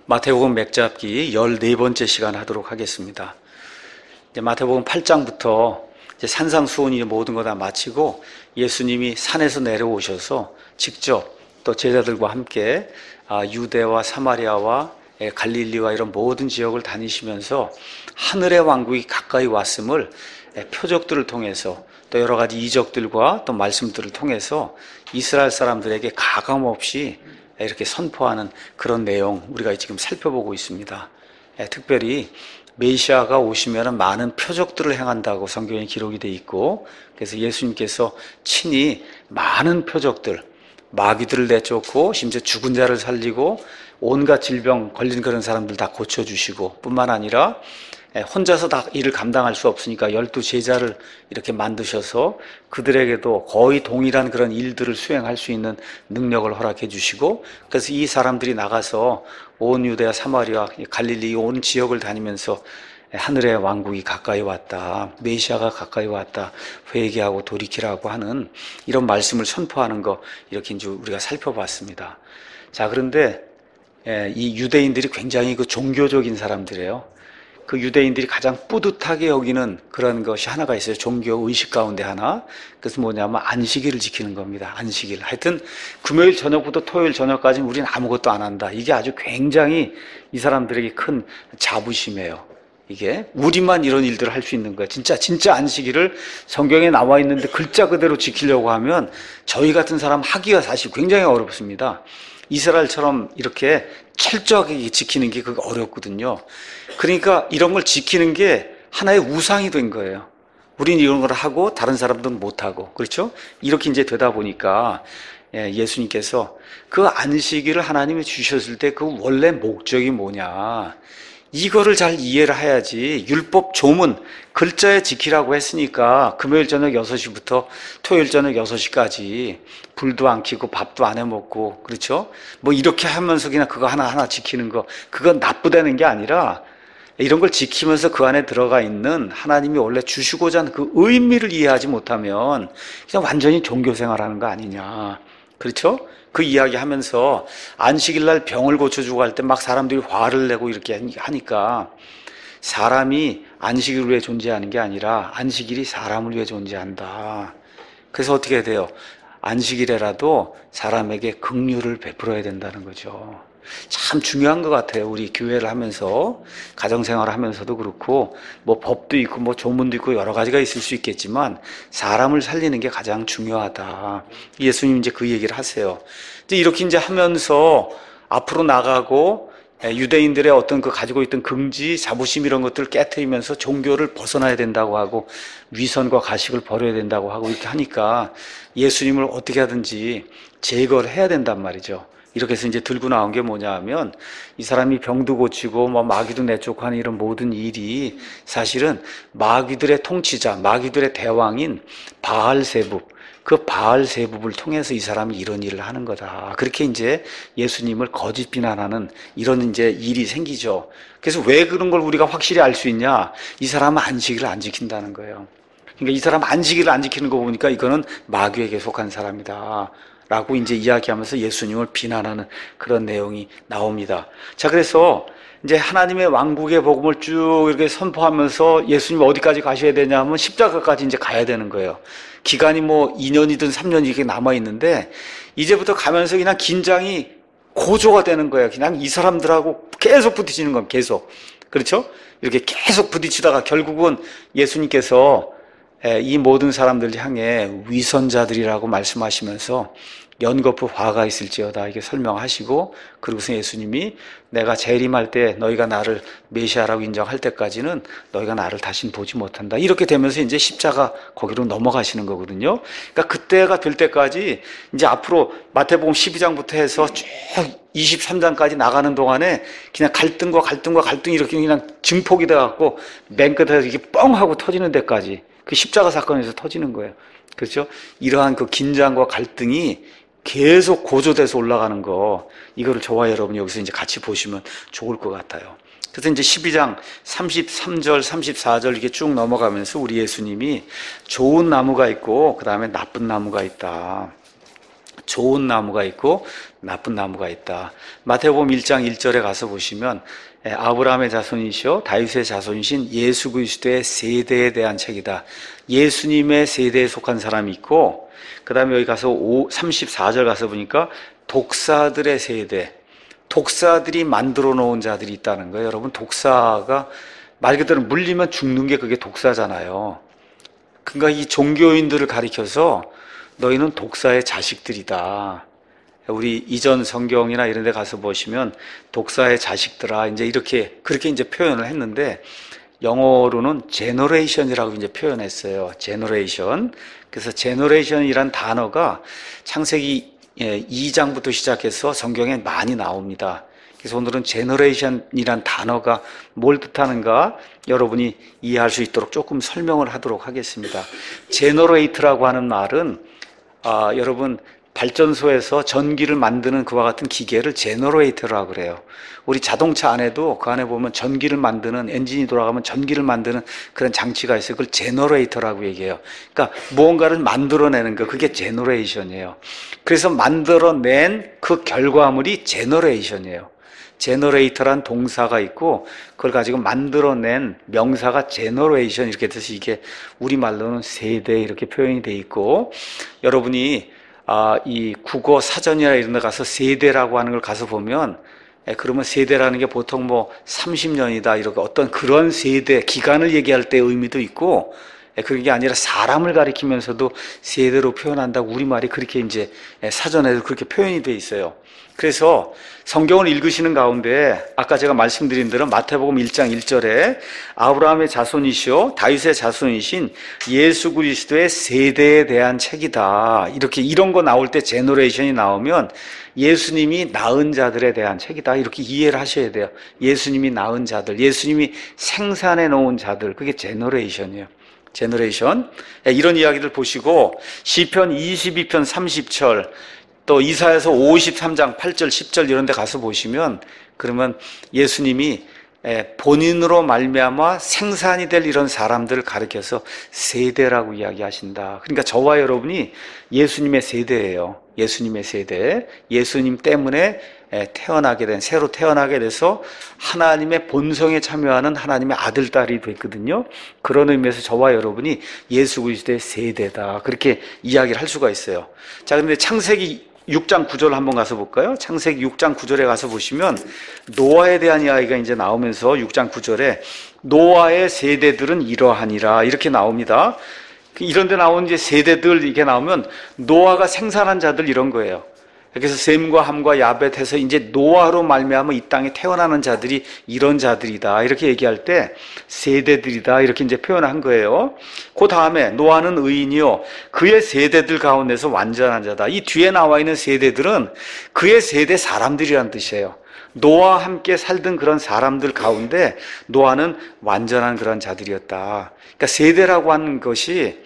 마태복음 맥잡기 14번째 시간 하도록 하겠습니다. 이제 마태복음 8장부터 이제 산상수훈이 모든 거 다 마치고 예수님이 산에서 내려오셔서 직접 또 제자들과 함께 유대와 사마리아와 갈릴리와 이런 모든 지역을 다니시면서 하늘의 왕국이 가까이 왔음을 표적들을 통해서 또 여러 가지 이적들과 또 말씀들을 통해서 이스라엘 사람들에게 가감없이 이렇게 선포하는 그런 내용 우리가 지금 살펴보고 있습니다. 특별히 메시아가 오시면 많은 표적들을 행한다고 성경에 기록이 되어 있고, 그래서 예수님께서 친히 많은 표적들, 마귀들을 내쫓고 심지어 죽은 자를 살리고 온갖 질병 걸린 그런 사람들 다 고쳐주시고, 뿐만 아니라 혼자서 다 일을 감당할 수 없으니까 12제자를 이렇게 만드셔서 그들에게도 거의 동일한 그런 일들을 수행할 수 있는 능력을 허락해 주시고, 그래서 이 사람들이 나가서 온 유대와 사마리아, 갈릴리 온 지역을 다니면서 하늘의 왕국이 가까이 왔다, 메시아가 가까이 왔다, 회개하고 돌이키라고 하는 이런 말씀을 선포하는 거, 이렇게 이제 우리가 살펴봤습니다. 자, 그런데 이 유대인들이 굉장히 그 종교적인 사람들이에요. 그 유대인들이 가장 뿌듯하게 여기는 그런 것이 하나가 있어요. 종교 의식 가운데 하나. 그래서 뭐냐면 안식일을 지키는 겁니다. 안식일. 하여튼 금요일 저녁부터 토요일 저녁까지 우리는 아무것도 안 한다. 이게 아주 굉장히 이 사람들에게 큰 자부심이에요. 이게 우리만 이런 일들을 할 수 있는 거예요. 진짜 안식일을 성경에 나와 있는데 글자 그대로 지키려고 하면 저희 같은 사람 하기가 사실 굉장히 어렵습니다. 이스라엘처럼 이렇게 철저하게 지키는 게 그게 어렵거든요. 그러니까 이런 걸 지키는 게 하나의 우상이 된 거예요. 우린 이런 걸 하고 다른 사람들은 못하고, 그렇죠? 이렇게 이제 되다 보니까 예수님께서 그 안식일을 하나님이 주셨을 때 그 원래 목적이 뭐냐, 이거를 잘 이해를 해야지. 율법 조문 글자에 지키라고 했으니까 금요일 저녁 6시부터 토요일 저녁 6시까지 불도 안 켜고 밥도 안 해 먹고, 그렇죠? 뭐 이렇게 하면서 그냥 그거 하나하나 지키는 거, 그건 나쁘다는 게 아니라 이런 걸 지키면서 그 안에 들어가 있는 하나님이 원래 주시고자 하는 그 의미를 이해하지 못하면 그냥 완전히 종교 생활하는 거 아니냐, 그렇죠? 그 이야기 하면서 안식일날 병을 고쳐주고 할 때 막 사람들이 화를 내고 이렇게 하니까, 사람이 안식일을 위해 존재하는 게 아니라 안식일이 사람을 위해 존재한다. 그래서 어떻게 돼요? 안식일에라도 사람에게 긍휼을 베풀어야 된다는 거죠. 참 중요한 것 같아요. 우리 교회를 하면서, 가정생활을 하면서도 그렇고, 뭐 법도 있고 뭐 조문도 있고 여러 가지가 있을 수 있겠지만 사람을 살리는 게 가장 중요하다. 예수님 이제 그 얘기를 하세요. 이제 이렇게 이제 하면서 앞으로 나가고 유대인들의 어떤 그 가지고 있던 긍지, 자부심 이런 것들을 깨트리면서 종교를 벗어나야 된다고 하고 위선과 가식을 버려야 된다고 하고 이렇게 하니까 예수님을 어떻게 하든지 제거를 해야 된단 말이죠. 이렇게 해서 이제 들고 나온 게 뭐냐 하면, 이 사람이 병도 고치고 뭐 마귀도 내쫓고 하는 이런 모든 일이 사실은 마귀들의 통치자, 마귀들의 대왕인 바알세붑, 그 바알세붑을 통해서 이 사람이 이런 일을 하는 거다. 그렇게 이제 예수님을 거짓 비난하는 이런 이제 일이 생기죠. 그래서 왜 그런 걸 우리가 확실히 알 수 있냐? 이 사람은 안식일을 안 지킨다는 거예요. 그러니까 이 사람 안식일을 안 지키는 거 보니까 이거는 마귀에게 속한 사람이다 라고 이제 이야기하면서 예수님을 비난하는 그런 내용이 나옵니다. 자, 그래서 이제 하나님의 왕국의 복음을 쭉 이렇게 선포하면서 예수님 어디까지 가셔야 되냐 하면 십자가까지 이제 가야 되는 거예요. 기간이 뭐 2년이든 3년이 이렇게 남아있는데, 이제부터 가면서 그냥 긴장이 고조가 되는 거예요. 그냥 이 사람들하고 계속 부딪히는 겁니다. 계속. 그렇죠? 이렇게 계속 부딪히다가 결국은 예수님께서 이 모든 사람들을 향해 위선자들이라고 말씀하시면서 연거푸 화가 있을지어다 이렇게 설명하시고, 그리고서 예수님이 내가 재림할 때 너희가 나를 메시아라고 인정할 때까지는 너희가 나를 다시는 보지 못한다, 이렇게 되면서 이제 십자가 거기로 넘어가시는 거거든요. 그러니까 그때가 될 때까지 이제 앞으로 마태복음 12장부터 해서 쭉 23장까지 나가는 동안에 그냥 갈등이 이렇게 그냥 증폭이 돼갖고 맨 끝에서 이렇게 뻥 하고 터지는 데까지, 그 십자가 사건에서 터지는 거예요. 그렇죠? 이러한 그 긴장과 갈등이 계속 고조돼서 올라가는 거, 이거를 저와 여러분이 여기서 이제 같이 보시면 좋을 것 같아요. 그래서 이제 12장 33절, 34절 이렇게 쭉 넘어가면서 우리 예수님이 좋은 나무가 있고 그 다음에 나쁜 나무가 있다. 좋은 나무가 있고 나쁜 나무가 있다. 마태복음 1장 1절에 가서 보시면 아브라함의 자손이시오 다윗의 자손이신 예수 그리스도의 세대에 대한 책이다. 예수님의 세대에 속한 사람이 있고, 그 다음에 여기 가서 34절 가서 보니까 독사들의 세대, 독사들이 만들어 놓은 자들이 있다는 거예요. 여러분, 독사가 말 그대로 물리면 죽는 게 그게 독사잖아요. 그러니까 이 종교인들을 가리켜서 너희는 독사의 자식들이다. 우리 이전 성경이나 이런 데 가서 보시면 독사의 자식들아, 이제 그렇게 이제 표현을 했는데, 영어로는 generation이라고 이제 표현했어요. generation. 그래서 generation이란 단어가 창세기 2장부터 시작해서 성경에 많이 나옵니다. 그래서 오늘은 generation이란 단어가 뭘 뜻하는가 여러분이 이해할 수 있도록 조금 설명을 하도록 하겠습니다. generate라고 하는 말은 여러분 발전소에서 전기를 만드는 그와 같은 기계를 제너레이터라고 그래요. 우리 자동차 안에도 그 안에 보면 전기를 만드는, 엔진이 돌아가면 전기를 만드는 그런 장치가 있어요. 그걸 제너레이터라고 얘기해요. 그러니까 무언가를 만들어내는 거, 그게 제너레이션이에요. 그래서 만들어낸 그 결과물이 제너레이션이에요. 제너레이터란 동사가 있고 그걸 가지고 만들어낸 명사가 제너레이션 이렇게 돼서 이게 우리말로는 세대 이렇게 표현이 돼 있고, 여러분이 이 국어 사전이나 이런 데 가서 세대라고 하는 걸 가서 보면, 그러면 세대라는 게 보통 뭐 30년이다 이렇게 어떤 그런 세대 기간을 얘기할 때 의미도 있고, 그런 게 아니라 사람을 가리키면서도 세대로 표현한다고 우리말이 그렇게 이제 사전에도 그렇게 표현이 돼 있어요. 그래서 성경을 읽으시는 가운데 아까 제가 말씀드린 대로 마태복음 1장 1절에 아브라함의 자손이시오 다윗의 자손이신 예수 그리스도의 세대에 대한 책이다. 이렇게 이런 거 나올 때 제너레이션이 나오면 예수님이 낳은 자들에 대한 책이다. 이렇게 이해를 하셔야 돼요. 예수님이 낳은 자들, 예수님이 생산해 놓은 자들, 그게 제너레이션이에요. 제너레이션. 이런 이야기를 보시고 시편 22편 30절 또 이사야서 53장 8절 10절 이런 데 가서 보시면, 그러면 예수님이 본인으로 말미암아 생산이 될 이런 사람들을 가리켜서 세대라고 이야기하신다. 그러니까 저와 여러분이 예수님의 세대예요. 예수님의 세대. 예수님 때문에 태어나게 된, 새로 태어나게 돼서 하나님의 본성에 참여하는 하나님의 아들, 딸이 됐거든요. 그런 의미에서 저와 여러분이 예수 그리스도의 세대다. 그렇게 이야기를 할 수가 있어요. 자, 근데 창세기 6장 9절 한번 가서 볼까요? 창세기 6장 9절에 가서 보시면 노아에 대한 이야기가 이제 나오면서 6장 9절에 노아의 세대들은 이러하니라 이렇게 나옵니다. 이런 데 나온 이제 세대들 이게 나오면 노아가 생산한 자들 이런 거예요. 그래서 셈과 함과 야벳 해서 이제 노아로 말미암아 이 땅에 태어나는 자들이 이런 자들이다. 이렇게 얘기할 때 세대들이다. 이렇게 이제 표현한 거예요. 그 다음에 노아는 의인이요. 그의 세대들 가운데서 완전한 자다. 이 뒤에 나와 있는 세대들은 그의 세대 사람들이란 뜻이에요. 노아와 함께 살던 그런 사람들 가운데 노아는 완전한 그런 자들이었다. 그러니까 세대라고 하는 것이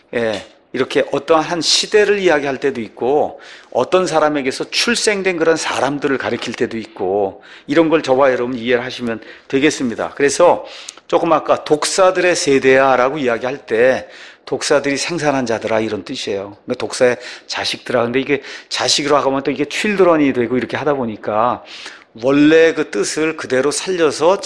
이렇게 어떠한 시대를 이야기할 때도 있고 어떤 사람에게서 출생된 그런 사람들을 가리킬 때도 있고, 이런 걸 저와 여러분 이해를 하시면 되겠습니다. 그래서 조금 아까 독사들의 세대야 라고 이야기할 때 독사들이 생산한 자들아 이런 뜻이에요. 그러니까 독사의 자식들아. 근데 이게 자식으로 하면 또 이게 칠드런이 되고 이렇게 하다 보니까 원래 그 뜻을 그대로 살려서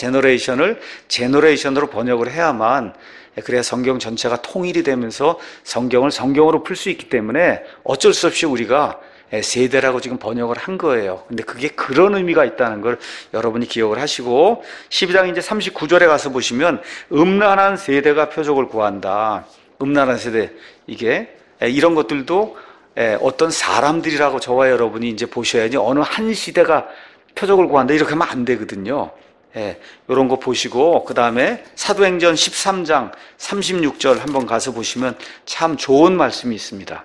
제너레이션으로 번역을 해야만, 그래야 성경 전체가 통일이 되면서 성경을 성경으로 풀 수 있기 때문에 어쩔 수 없이 우리가 세대라고 지금 번역을 한 거예요. 근데 그게 그런 의미가 있다는 걸 여러분이 기억을 하시고, 12장 이제 39절에 가서 보시면 음란한 세대가 표적을 구한다. 음란한 세대, 이게 이런 것들도 어떤 사람들이라고 저와 여러분이 이제 보셔야지 어느 한 시대가 표적을 구한다 이렇게 하면 안 되거든요. 이런 거 보시고, 그 다음에 사도행전 13장 36절 한번 가서 보시면 참 좋은 말씀이 있습니다.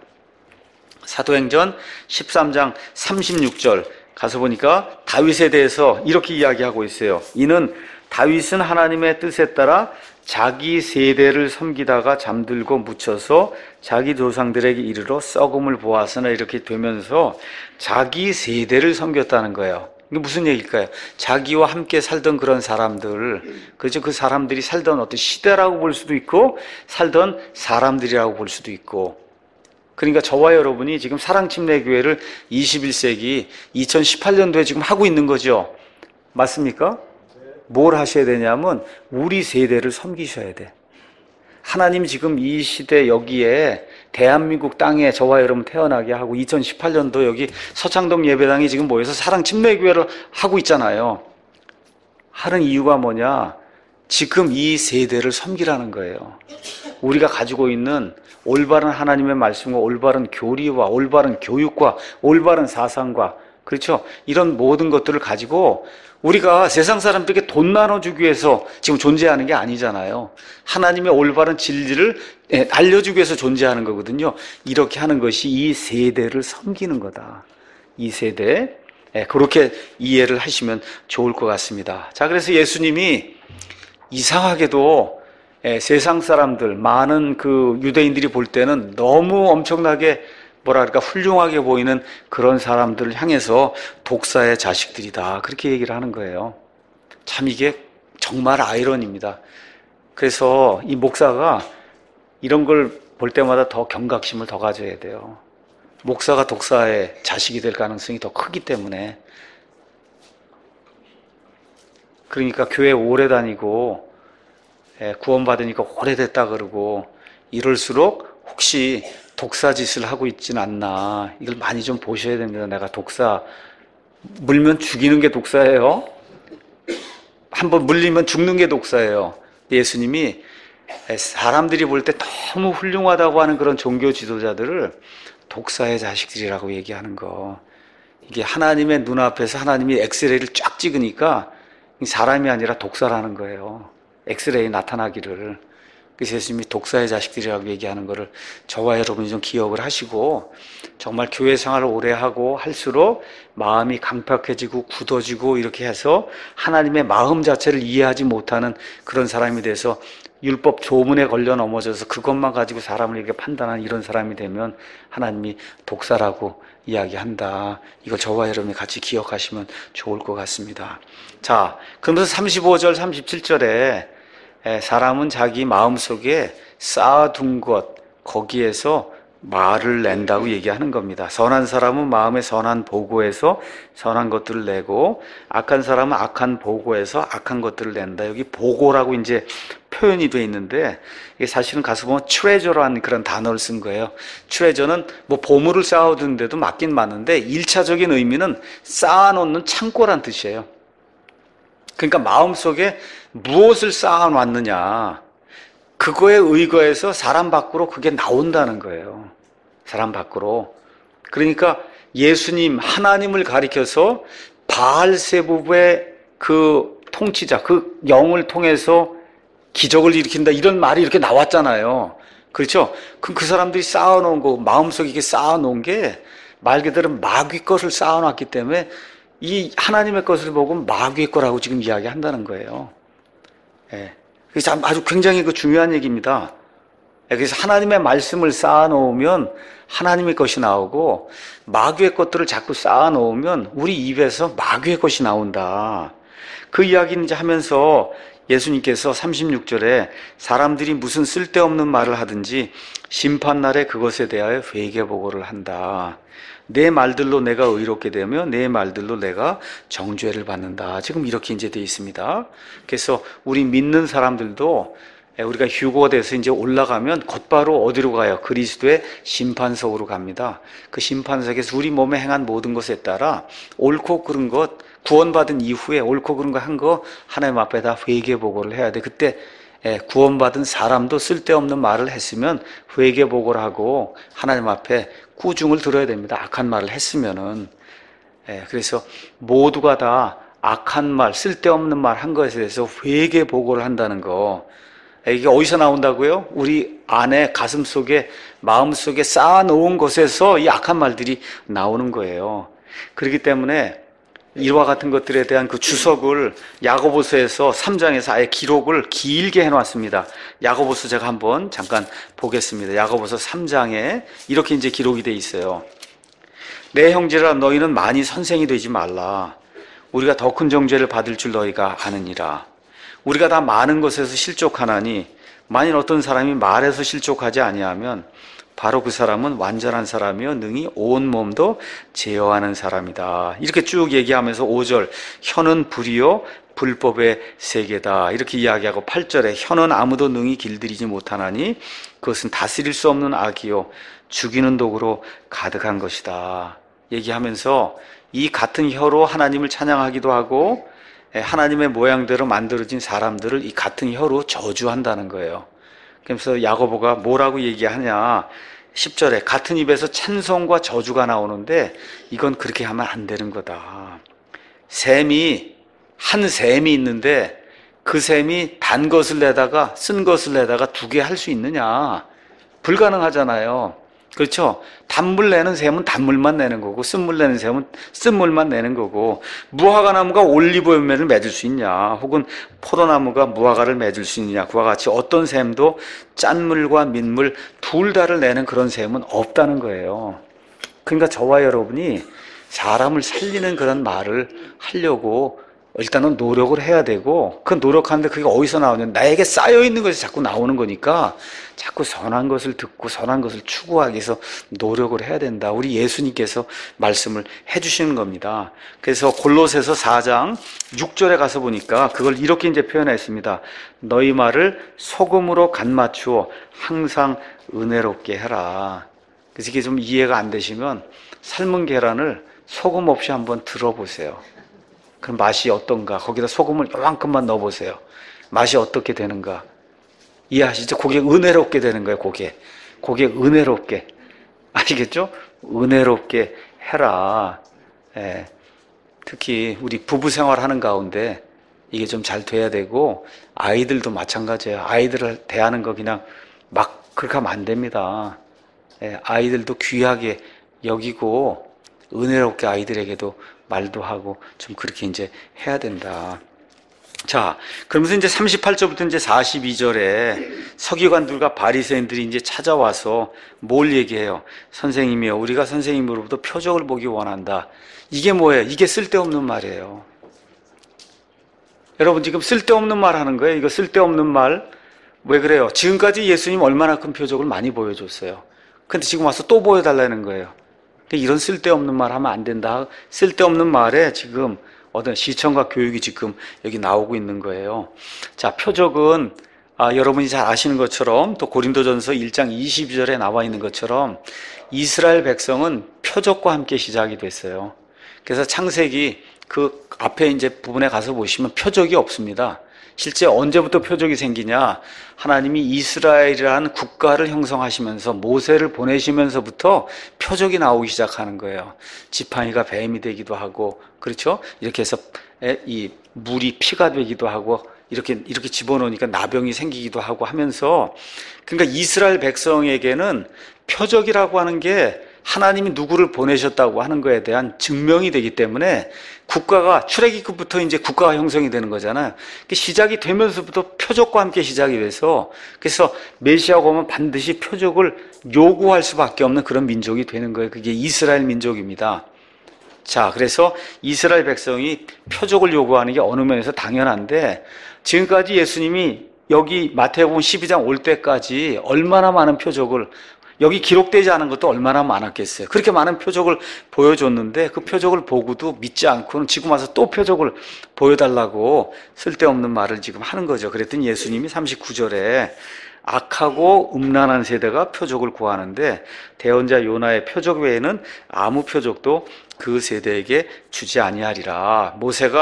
사도행전 13장 36절 가서 보니까 다윗에 대해서 이렇게 이야기하고 있어요. 이는 다윗은 하나님의 뜻에 따라 자기 세대를 섬기다가 잠들고 묻혀서 자기 조상들에게 이르러 썩음을 보았으나 이렇게 되면서 자기 세대를 섬겼다는 거예요. 이게 무슨 얘기일까요? 자기와 함께 살던 그런 사람들, 그죠? 그 사람들이 살던 어떤 시대라고 볼 수도 있고 살던 사람들이라고 볼 수도 있고, 그러니까 저와 여러분이 지금 사랑침례교회를 21세기 2018년도에 지금 하고 있는 거죠. 맞습니까? 뭘 하셔야 되냐면 우리 세대를 섬기셔야 돼. 하나님 지금 이 시대 여기에 대한민국 땅에 저와 여러분 태어나게 하고 2018년도 여기 서창동 예배당이 지금 모여서 사랑침례교회를 하고 있잖아요. 하는 이유가 뭐냐? 지금 이 세대를 섬기라는 거예요. 우리가 가지고 있는 올바른 하나님의 말씀과 올바른 교리와 올바른 교육과 올바른 사상과, 그렇죠? 이런 모든 것들을 가지고 우리가 세상 사람들에게 돈 나눠주기 위해서 지금 존재하는 게 아니잖아요. 하나님의 올바른 진리를 알려주기 위해서 존재하는 거거든요. 이렇게 하는 것이 이 세대를 섬기는 거다. 이 세대, 그렇게 이해를 하시면 좋을 것 같습니다. 자, 그래서 예수님이 이상하게도 세상 사람들, 많은 그 유대인들이 볼 때는 너무 엄청나게 뭐랄까 훌륭하게 보이는 그런 사람들을 향해서 독사의 자식들이다, 그렇게 얘기를 하는 거예요. 참 이게 정말 아이러니입니다. 그래서 이 목사가 이런 걸 볼 때마다 더 경각심을 더 가져야 돼요. 목사가 독사의 자식이 될 가능성이 더 크기 때문에. 그러니까 교회 오래 다니고 구원받으니까 오래됐다 그러고 이럴수록 혹시 독사짓을 하고 있진 않나, 이걸 많이 좀 보셔야 됩니다. 내가 독사, 물면 죽이는 게 독사예요. 한번 물리면 죽는 게 독사예요. 예수님이 사람들이 볼 때 너무 훌륭하다고 하는 그런 종교 지도자들을 독사의 자식들이라고 얘기하는 거, 이게 하나님의 눈앞에서 하나님이 엑스레이를 쫙 찍으니까 사람이 아니라 독사라는 거예요. 엑스레이 나타나기를. 그래서 예수님이 독사의 자식들이라고 얘기하는 거를 저와 여러분이 좀 기억을 하시고, 정말 교회 생활을 오래 하고 할수록 마음이 강팍해지고 굳어지고 이렇게 해서 하나님의 마음 자체를 이해하지 못하는 그런 사람이 돼서 율법 조문에 걸려 넘어져서 그것만 가지고 사람을 이렇게 판단하는 이런 사람이 되면 하나님이 독사라고 이야기한다. 이걸 저와 여러분이 같이 기억하시면 좋을 것 같습니다. 자, 그러면서 35절 37절에 사람은 자기 마음속에 쌓아둔 것, 거기에서 말을 낸다고 얘기하는 겁니다. 선한 사람은 마음의 선한 보고에서 선한 것들을 내고, 악한 사람은 악한 보고에서 악한 것들을 낸다. 여기 보고라고 이제 표현이 되어 있는데, 이게 사실은 가서 보면 트레저라는 그런 단어를 쓴 거예요. 트레저는 뭐 보물을 쌓아두는데도 맞긴 맞는데 1차적인 의미는 쌓아놓는 창고란 뜻이에요. 그러니까 마음속에 무엇을 쌓아놨느냐, 그거에 의거해서 사람 밖으로 그게 나온다는 거예요. 사람 밖으로. 그러니까 예수님, 하나님을 가리켜서 바알세부의 그 통치자, 그 영을 통해서 기적을 일으킨다, 이런 말이 이렇게 나왔잖아요. 그렇죠? 그럼 그 사람들이 쌓아놓은 거, 마음속에 이게 쌓아놓은 게 말 그대로 마귀 것을 쌓아놨기 때문에 이 하나님의 것을 보고 마귀의 거라고 지금 이야기한다는 거예요. 그래서 아주 굉장히 그 중요한 얘기입니다. 그래서 하나님의 말씀을 쌓아놓으면 하나님의 것이 나오고, 마귀의 것들을 자꾸 쌓아놓으면 우리 입에서 마귀의 것이 나온다. 그 이야기는 이제 하면서 예수님께서 36절에 사람들이 무슨 쓸데없는 말을 하든지 심판날에 그것에 대하여 회개보고를 한다. 내 말들로 내가 의롭게 되며 내 말들로 내가 정죄를 받는다. 지금 이렇게 이제 되어 있습니다. 그래서 우리 믿는 사람들도 우리가 휴거돼서 이제 올라가면 곧바로 어디로 가요? 그리스도의 심판석으로 갑니다. 그 심판석에서 우리 몸에 행한 모든 것에 따라 옳고 그른 것, 구원받은 이후에 옳고 그른 거 한 거 하나님 앞에다 회개보고를 해야 돼. 그때 구원받은 사람도 쓸데없는 말을 했으면 회개보고를 하고 하나님 앞에 꾸중을 들어야 됩니다. 악한 말을 했으면은. 그래서 모두가 다 악한 말, 쓸데없는 말 한 것에 대해서 회개보고를 한다는 거. 이게 어디서 나온다고요? 우리 안에 가슴 속에, 마음 속에 쌓아놓은 것에서 이 악한 말들이 나오는 거예요. 그렇기 때문에 이와 같은 것들에 대한 그 주석을 야고보서에서 3장에서 아예 기록을 길게 해놨습니다. 야고보서 제가 한번 잠깐 보겠습니다. 야고보서 3장에 이렇게 이제 기록이 돼 있어요. 내 형제라, 너희는 많이 선생이 되지 말라. 우리가 더 큰 정죄를 받을 줄 너희가 아느니라. 우리가 다 많은 것에서 실족하나니 만일 어떤 사람이 말에서 실족하지 아니하면 바로 그 사람은 완전한 사람이요 능히 온 몸도 제어하는 사람이다. 이렇게 쭉 얘기하면서 5절 혀는 불이요 불법의 세계다 이렇게 이야기하고 8절에 혀는 아무도 능히 길들이지 못하나니 그것은 다스릴 수 없는 악이요 죽이는 독으로 가득한 것이다 얘기하면서 이 같은 혀로 하나님을 찬양하기도 하고 하나님의 모양대로 만들어진 사람들을 이 같은 혀로 저주한다는 거예요. 그래서 야고보가 뭐라고 얘기하냐 10절에 같은 입에서 찬송과 저주가 나오는데 이건 그렇게 하면 안 되는 거다. 한 셈이 있는데 그 셈이 단 것을 내다가 쓴 것을 내다가 두 개 할 수 있느냐? 불가능하잖아요. 그렇죠? 단물 내는 셈은 단물만 내는 거고 쓴물 내는 셈은 쓴물만 내는 거고 무화과 나무가 올리브 열매를 맺을 수 있냐 혹은 포도나무가 무화과를 맺을 수 있느냐 그와 같이 어떤 셈도 짠물과 민물 둘 다를 내는 그런 셈은 없다는 거예요. 그러니까 저와 여러분이 사람을 살리는 그런 말을 하려고 일단은 노력을 해야 되고 그 노력하는데 그게 어디서 나오냐 나에게 쌓여있는 것이 자꾸 나오는 거니까 자꾸 선한 것을 듣고 선한 것을 추구하기 위해서 노력을 해야 된다. 우리 예수님께서 말씀을 해주시는 겁니다. 그래서 골로새서 4장 6절에 가서 보니까 그걸 이렇게 이제 표현했습니다. 너희 말을 소금으로 간 맞추어 항상 은혜롭게 해라. 그래서 이게 좀 이해가 안 되시면 삶은 계란을 소금 없이 한번 들어보세요. 그럼 맛이 어떤가? 거기다 소금을 요만큼만 넣어보세요. 맛이 어떻게 되는가? 이해하시죠? 그게 은혜롭게 되는 거예요, 그게 은혜롭게. 아시겠죠? 은혜롭게 해라. 예. 특히 우리 부부 생활하는 가운데 이게 좀 잘 돼야 되고 아이들도 마찬가지예요. 아이들을 대하는 거 그냥 막 그렇게 하면 안 됩니다. 예. 아이들도 귀하게 여기고 은혜롭게 아이들에게도 말도 하고 좀 그렇게 이제 해야 된다. 자, 그러면서 이제 38절부터 이제 42절에 서기관들과 바리새인들이 이제 찾아와서 뭘 얘기해요? 선생님이요, 우리가 선생님으로부터 표적을 보기 원한다. 이게 뭐예요? 이게 쓸데없는 말이에요. 여러분 지금 쓸데없는 말 하는 거예요. 이거 쓸데없는 말. 왜 그래요? 지금까지 예수님 얼마나 큰 표적을 많이 보여줬어요. 근데 지금 와서 또 보여달라는 거예요. 이런 쓸데없는 말 하면 안 된다. 쓸데없는 말에 지금 어떤 시청과 교육이 지금 여기 나오고 있는 거예요. 자, 표적은 여러분이 잘 아시는 것처럼 또 고린도전서 1장 22절에 나와 있는 것처럼 이스라엘 백성은 표적과 함께 시작이 됐어요. 그래서 창세기 그 앞에 이제 부분에 가서 보시면 표적이 없습니다. 실제 언제부터 표적이 생기냐? 하나님이 이스라엘이라는 국가를 형성하시면서 모세를 보내시면서부터 표적이 나오기 시작하는 거예요. 지팡이가 뱀이 되기도 하고, 그렇죠? 이렇게 해서 이 물이 피가 되기도 하고, 이렇게 집어넣으니까 나병이 생기기도 하고 하면서, 그러니까 이스라엘 백성에게는 표적이라고 하는 게 하나님이 누구를 보내셨다고 하는 거에 대한 증명이 되기 때문에 국가가 출애굽부터 이제 국가가 형성이 되는 거잖아요. 시작이 되면서부터 표적과 함께 시작이 돼서 그래서 메시아가 오면 반드시 표적을 요구할 수밖에 없는 그런 민족이 되는 거예요. 그게 이스라엘 민족입니다. 자, 그래서 이스라엘 백성이 표적을 요구하는 게 어느 면에서 당연한데 지금까지 예수님이 여기 마태복음 12장 올 때까지 얼마나 많은 표적을 여기 기록되지 않은 것도 얼마나 많았겠어요. 그렇게 많은 표적을 보여줬는데 그 표적을 보고도 믿지 않고는 지금 와서 또 표적을 보여달라고 쓸데없는 말을 지금 하는 거죠. 그랬더니 예수님이 39절에 악하고 음란한 세대가 표적을 구하는데 대언자 요나의 표적 외에는 아무 표적도 그 세대에게 주지 아니하리라.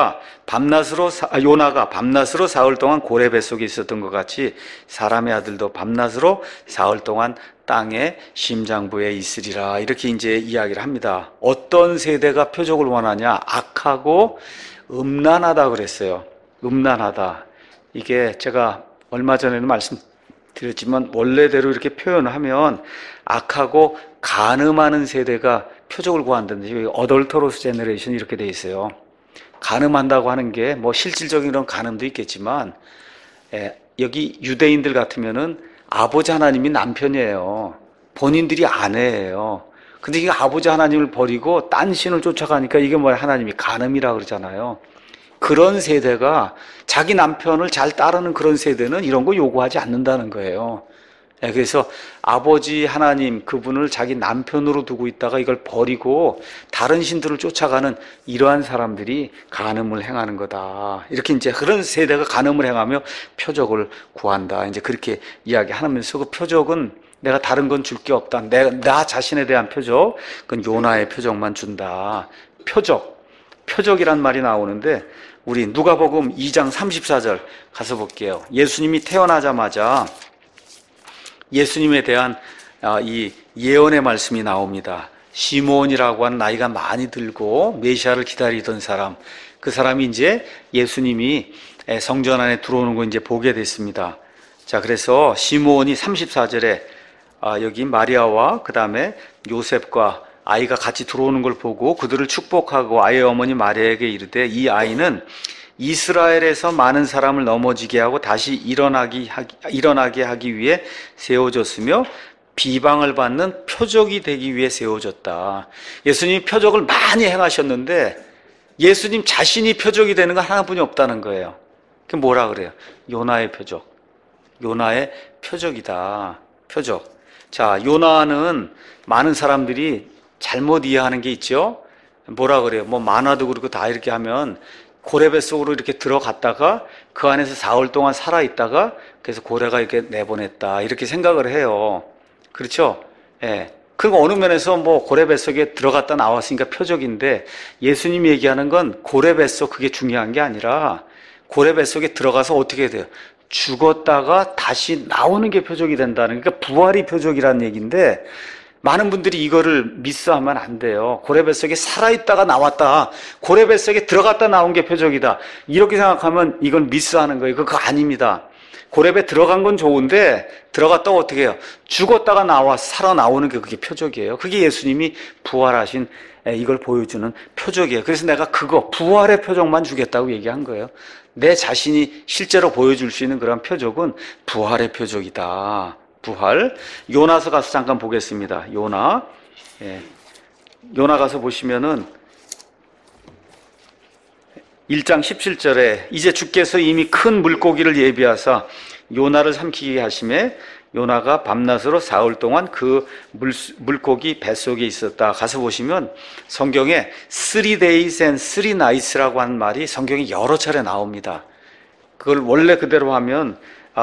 요나가 밤낮으로 사흘 동안 고래 뱃속에 있었던 것 같이 사람의 아들도 밤낮으로 사흘 동안 땅의 심장부에 있으리라. 이렇게 이제 이야기를 합니다. 어떤 세대가 표적을 원하냐? 악하고 음란하다 그랬어요. 음란하다. 이게 제가 얼마 전에는 말씀드렸지만 원래대로 이렇게 표현을 하면 악하고 간음하는 세대가 표적을 구한다든지 어덜터로스 제너레이션 이렇게 돼 있어요. 간음한다고 하는 게 뭐 실질적인 그런 간음도 있겠지만 여기 유대인들 같으면은 아버지 하나님이 남편이에요. 본인들이 아내예요. 근데 이게 아버지 하나님을 버리고 딴 신을 쫓아가니까 이게 뭐야? 하나님이 간음이라 그러잖아요. 그런 세대가 자기 남편을 잘 따르는 그런 세대는 이런 거 요구하지 않는다는 거예요. 그래서 아버지 하나님 그분을 자기 남편으로 두고 있다가 이걸 버리고 다른 신들을 쫓아가는 이러한 사람들이 간음을 행하는 거다. 이렇게 이제 그런 세대가 간음을 행하며 표적을 구한다. 이제 그렇게 이야기하면서 그 표적은 내가 다른 건 줄 게 없다. 나 자신에 대한 표적, 그건 요나의 표적만 준다. 표적이란 말이 나오는데 우리 누가복음 2장 34절 가서 볼게요. 예수님이 태어나자마자 예수님에 대한 이 예언의 말씀이 나옵니다. 시몬이라고 하는 나이가 많이 들고 메시아를 기다리던 사람, 그 사람이 이제 예수님이 성전 안에 들어오는 거 이제 보게 됐습니다. 자, 그래서 시몬이 34절에 여기 마리아와 그 다음에 요셉과 아이가 같이 들어오는 걸 보고 그들을 축복하고 아이의 어머니 마리아에게 이르되 이 아이는 이스라엘에서 많은 사람을 넘어지게 하고 다시 일어나게 하기 위해 세워졌으며 비방을 받는 표적이 되기 위해 세워졌다. 예수님이 표적을 많이 행하셨는데 예수님 자신이 표적이 되는 건 하나뿐이 없다는 거예요. 그게 뭐라 그래요? 요나의 표적. 요나의 표적이다. 표적. 자, 요나는 많은 사람들이 잘못 이해하는 게 있죠? 뭐라 그래요? 뭐 만화도 그렇고 다 이렇게 하면 고래배 속으로 이렇게 들어갔다가 그 안에서 4월 동안 살아있다가 그래서 고래가 이렇게 내보냈다. 이렇게 생각을 해요. 그렇죠? 예. 그리고 어느 면에서 뭐 고래배 속에 들어갔다 나왔으니까 표적인데 예수님이 얘기하는 건 고래배 속 그게 중요한 게 아니라 고래배 속에 들어가서 어떻게 돼요? 죽었다가 다시 나오는 게 표적이 된다는, 그러니까 부활이 표적이라는 얘기인데 많은 분들이 이거를 미스하면 안 돼요. 고래뱃속에 살아있다가 나왔다, 고래뱃속에 들어갔다 나온 게 표적이다, 이렇게 생각하면 이건 미스하는 거예요. 그거 아닙니다. 고래배 들어간 건 좋은데 들어갔다가 어떻게 해요? 죽었다가 나와 살아나오는 게 그게 표적이에요. 그게 예수님이 부활하신 이걸 보여주는 표적이에요. 그래서 내가 그거 부활의 표적만 주겠다고 얘기한 거예요. 내 자신이 실제로 보여줄 수 있는 그런 표적은 부활의 표적이다. 부활. 요나서 가서 잠깐 보겠습니다. 요나. 요나 가서 보시면은 1장 17절에 이제 주께서 이미 큰 물고기를 예비하사 요나를 삼키게 하심에 요나가 밤낮으로 사흘 동안 그 물고기 뱃속에 있었다. 가서 보시면 성경에 3 days and 3 nights라고 하는 말이 성경에 여러 차례 나옵니다. 그걸 원래 그대로 하면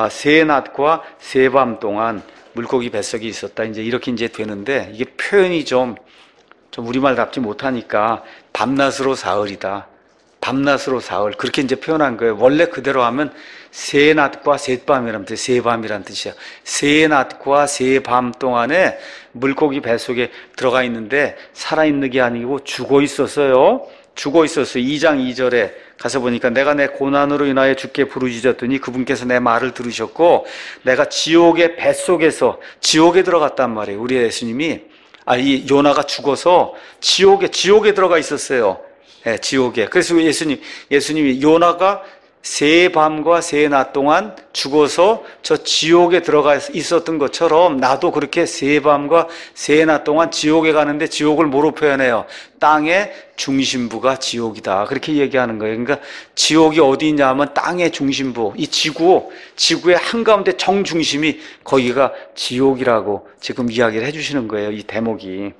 3낮과 3밤 동안 물고기 뱃속에 있었다. 이제 이렇게 이제 되는데 이게 표현이 좀 우리말답지 못하니까 밤낮으로 사흘이다. 밤낮으로 사흘, 그렇게 이제 표현한 거예요. 원래 그대로 하면 세 낮과 세 밤이라는 뜻이에요. 세 밤이라는 뜻이야. 세 낮과 세 밤 동안에 물고기 뱃속에 들어가 있는데 살아있는 게 아니고 죽어 있었어요. 죽어 있었어요. 2장 2절에 가서 보니까 내가 내 고난으로 인하여 주께 부르짖었더니 그분께서 내 말을 들으셨고 내가 지옥의 뱃속에서, 지옥에 들어갔단 말이에요. 우리 예수님이, 이 요나가 죽어서 지옥에 들어가 있었어요. 지옥에. 그래서 예수님이 요나가 세 밤과 세 낮 동안 죽어서 저 지옥에 들어가 있었던 것처럼 나도 그렇게 세 밤과 세 낮 동안 지옥에 가는데, 지옥을 뭐로 표현해요? 땅의 중심부가 지옥이다. 그렇게 얘기하는 거예요. 그러니까 지옥이 어디 있냐 하면 땅의 중심부, 이 지구의 한가운데 정중심이 거기가 지옥이라고 지금 이야기를 해주시는 거예요. 이 대목이.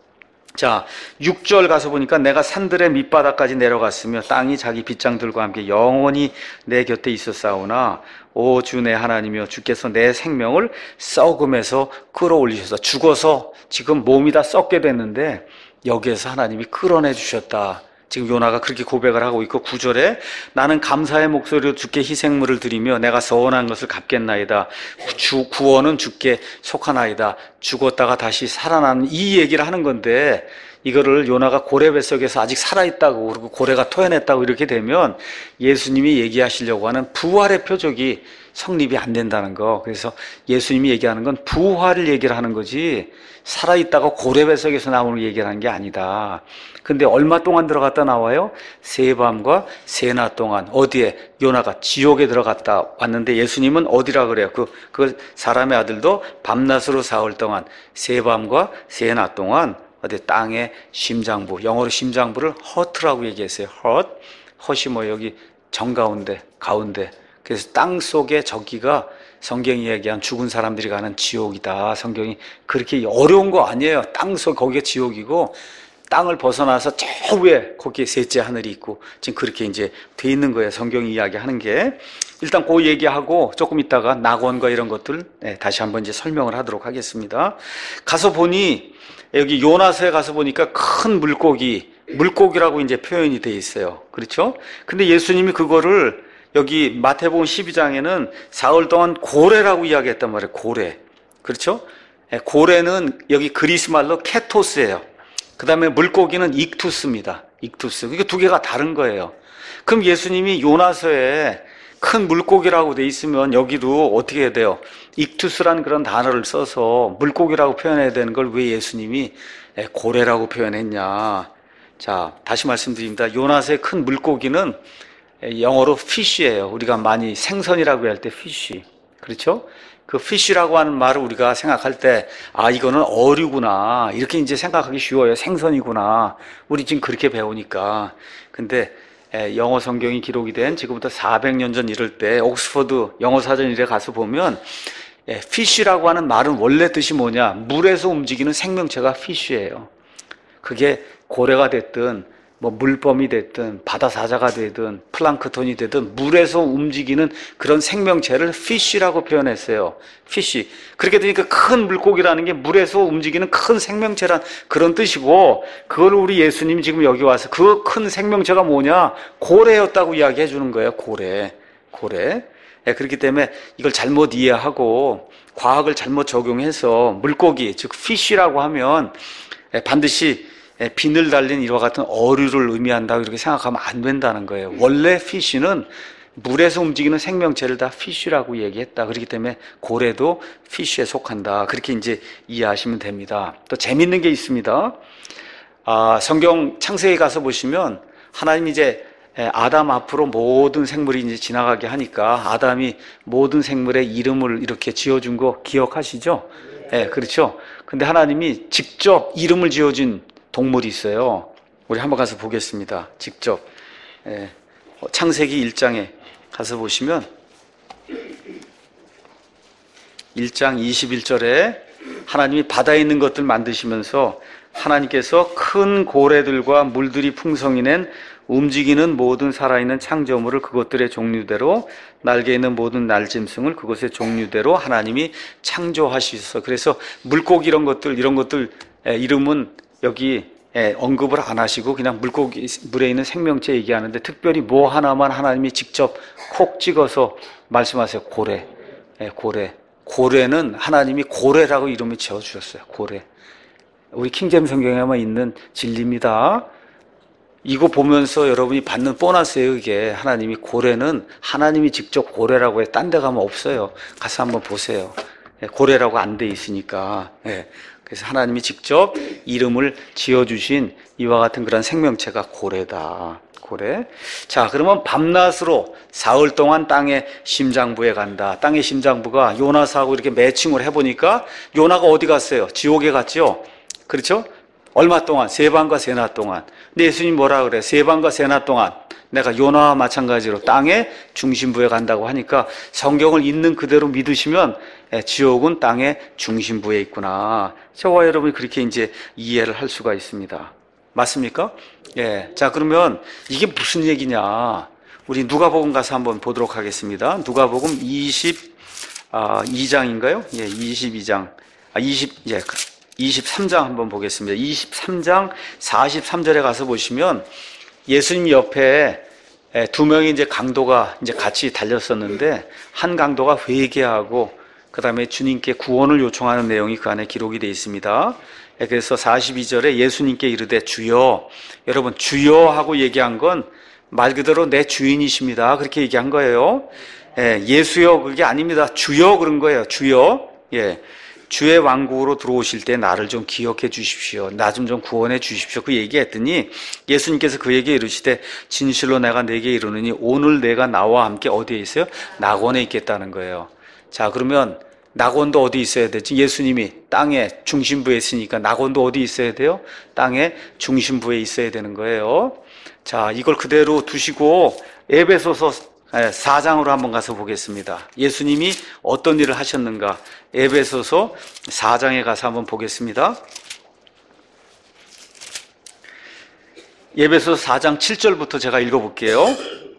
자, 6절 가서 보니까 내가 산들의 밑바닥까지 내려갔으며 땅이 자기 빗장들과 함께 영원히 내 곁에 있었사오나 오 주 내 하나님이여 주께서 내 생명을 썩음에서 끌어올리셔서, 죽어서 지금 몸이 다 썩게 됐는데 여기에서 하나님이 끌어내 주셨다. 지금 요나가 그렇게 고백을 하고 있고, 9절에 나는 감사의 목소리로 주께 희생물을 드리며 내가 서원한 것을 갚겠나이다. 구원은 주께 속하나이다. 죽었다가 다시 살아나는 이 얘기를 하는 건데, 이거를 요나가 고래 뱃속에서 아직 살아있다고, 그리고 고래가 토해냈다고 이렇게 되면 예수님이 얘기하시려고 하는 부활의 표적이 성립이 안 된다는 거. 그래서 예수님이 얘기하는 건 부활을 얘기를 하는 거지 살아있다가 고래 뱃속에서 나오는 얘기를 하는 게 아니다. 근데 얼마 동안 들어갔다 나와요? 세 밤과 세 낮 동안. 어디에? 요나가 지옥에 들어갔다 왔는데 예수님은 어디라 그래요? 그 사람의 아들도 밤낮으로 사흘 동안, 세 밤과 세 낮 동안 어디 땅의 심장부, 영어로 심장부를 허트라고 얘기했어요. 헛이 뭐 여기 정가운데, 가운데. 그래서 땅 속에 저기가 성경이 얘기한 죽은 사람들이 가는 지옥이다. 성경이 그렇게 어려운 거 아니에요. 땅속 거기가 지옥이고 땅을 벗어나서 저 위에 거기에 셋째 하늘이 있고 지금 그렇게 이제 돼 있는 거예요. 성경이 이야기하는 게. 일단 그 얘기하고 조금 있다가 낙원과 이런 것들 다시 한번 이제 설명을 하도록 하겠습니다. 가서 보니 여기 요나서에 가서 보니까 큰 물고기라고 이제 표현이 돼 있어요. 그렇죠? 근데 예수님이 그거를 여기 마태복음 12장에는 사흘 동안 고래라고 이야기했단 말이에요. 고래. 그렇죠? 고래는 여기 그리스 말로 케토스예요. 그 다음에 물고기는 익투스입니다. 익투스. 이게 두 개가 다른 거예요. 그럼 예수님이 요나서에 큰 물고기라고 돼 있으면 여기도 어떻게 해야 돼요? 익투스라는 그런 단어를 써서 물고기라고 표현해야 되는 걸 왜 예수님이 고래라고 표현했냐. 자, 다시 말씀드립니다. 요나서의 큰 물고기는 영어로 fish예요. 우리가 많이 생선이라고 할 때 fish. 그렇죠? 그 fish라고 하는 말을 우리가 생각할 때, 아, 이거는 어류구나. 이렇게 이제 생각하기 쉬워요. 생선이구나. 우리 지금 그렇게 배우니까. 근데 영어 성경이 기록이 된 지금부터 400년 전 이럴 때 옥스퍼드 영어 사전 이래 가서 보면 fish라고 하는 말은 원래 뜻이 뭐냐? 물에서 움직이는 생명체가 fish예요. 그게 고래가 됐든 뭐 물범이 됐든 바다 사자가 되든 플랑크톤이 되든 물에서 움직이는 그런 생명체를 fish라고 표현했어요. fish. 그렇게 되니까 큰 물고기라는 게 물에서 움직이는 큰 생명체란 그런 뜻이고, 그걸 우리 예수님이 지금 여기 와서 그 큰 생명체가 뭐냐? 고래였다고 이야기해 주는 거예요. 고래. 그렇기 때문에 이걸 잘못 이해하고 과학을 잘못 적용해서 물고기, 즉 fish라고 하면 반드시 비늘 달린 이와 같은 어류를 의미한다고 이렇게 생각하면 안 된다는 거예요. 원래 fish는 물에서 움직이는 생명체를 다 fish라고 얘기했다. 그렇기 때문에 고래도 fish에 속한다. 그렇게 이제 이해하시면 됩니다. 또 재밌는 게 있습니다. 성경 창세기 가서 보시면 하나님 이제 아담 앞으로 모든 생물이 이제 지나가게 하니까 아담이 모든 생물의 이름을 이렇게 지어준 거 기억하시죠? 네, 그렇죠. 근데 하나님이 직접 이름을 지어준 동물이 있어요. 우리 한번 가서 보겠습니다. 직접. 창세기 1장에 가서 보시면 1장 21절에 하나님이 바다에 있는 것들 만드시면서 하나님께서 큰 고래들과 물들이 풍성히 낸 움직이는 모든 살아있는 창조물을 그것들의 종류대로, 날개 있는 모든 날짐승을 그것의 종류대로 하나님이 창조하시소서. 그래서 물고기 이런 것들 이름은 여기 언급을 안 하시고 그냥 물고기, 물에 있는 생명체 얘기하는데 특별히 뭐 하나만 하나님이 직접 콕 찍어서 말씀하세요. 고래. 고래는 하나님이 고래라고 이름을 지어주셨어요. 고래. 우리 킹제임 성경에만 있는 진리입니다. 이거 보면서 여러분이 받는 보너스예요. 이게 하나님이 고래는 하나님이 직접 고래라고 해. 딴 데 가면 없어요. 가서 한번 보세요. 고래라고 안 돼 있으니까. 그래서 하나님이 직접 이름을 지어주신 이와 같은 그런 생명체가 고래다. 고래. 자, 그러면 밤낮으로 사흘 동안 땅의 심장부에 간다. 땅의 심장부가 요나서하고 이렇게 매칭을 해보니까 요나가 어디 갔어요? 지옥에 갔죠? 그렇죠? 얼마 동안? 세 밤과 세 낮 동안. 근데 예수님 뭐라 그래? 세 밤과 세 낮 동안 내가 요나와 마찬가지로 땅의 중심부에 간다고 하니까 성경을 있는 그대로 믿으시면 지옥은 땅의 중심부에 있구나. 저와 여러분이 그렇게 이제 이해를 할 수가 있습니다. 맞습니까? 자, 그러면 이게 무슨 얘기냐? 우리 누가복음 가서 한번 보도록 하겠습니다. 누가복음 22장인가요? 22장. 23장 한번 보겠습니다. 23장 43절에 가서 보시면 예수님 옆에 두 명이 이제 강도가 이제 같이 달렸었는데 한 강도가 회개하고 그 다음에 주님께 구원을 요청하는 내용이 그 안에 기록이 되어 있습니다. 그래서 42절에 예수님께 이르되 주여, 여러분 주여 하고 얘기한 건 말 그대로 내 주인이십니다. 그렇게 얘기한 거예요. 예수여 그게 아닙니다. 주여 그런 거예요. 주여. 주의 왕국으로 들어오실 때 나를 좀 기억해 주십시오. 나 좀 구원해 주십시오. 그 얘기했더니 예수님께서 그에게 이르시되 진실로 내가 네게 이르노니 오늘 내가 나와 함께 어디에 있어요? 낙원에 있겠다는 거예요. 자, 그러면 낙원도 어디 있어야 되지? 예수님이 땅의 중심부에 있으니까 낙원도 어디 있어야 돼요? 땅의 중심부에 있어야 되는 거예요. 자, 이걸 그대로 두시고 에베소서 4장으로 한번 가서 보겠습니다. 예수님이 어떤 일을 하셨는가. 에베소서 4장에 가서 한번 보겠습니다. 에베소서 4장 7절부터 제가 읽어볼게요.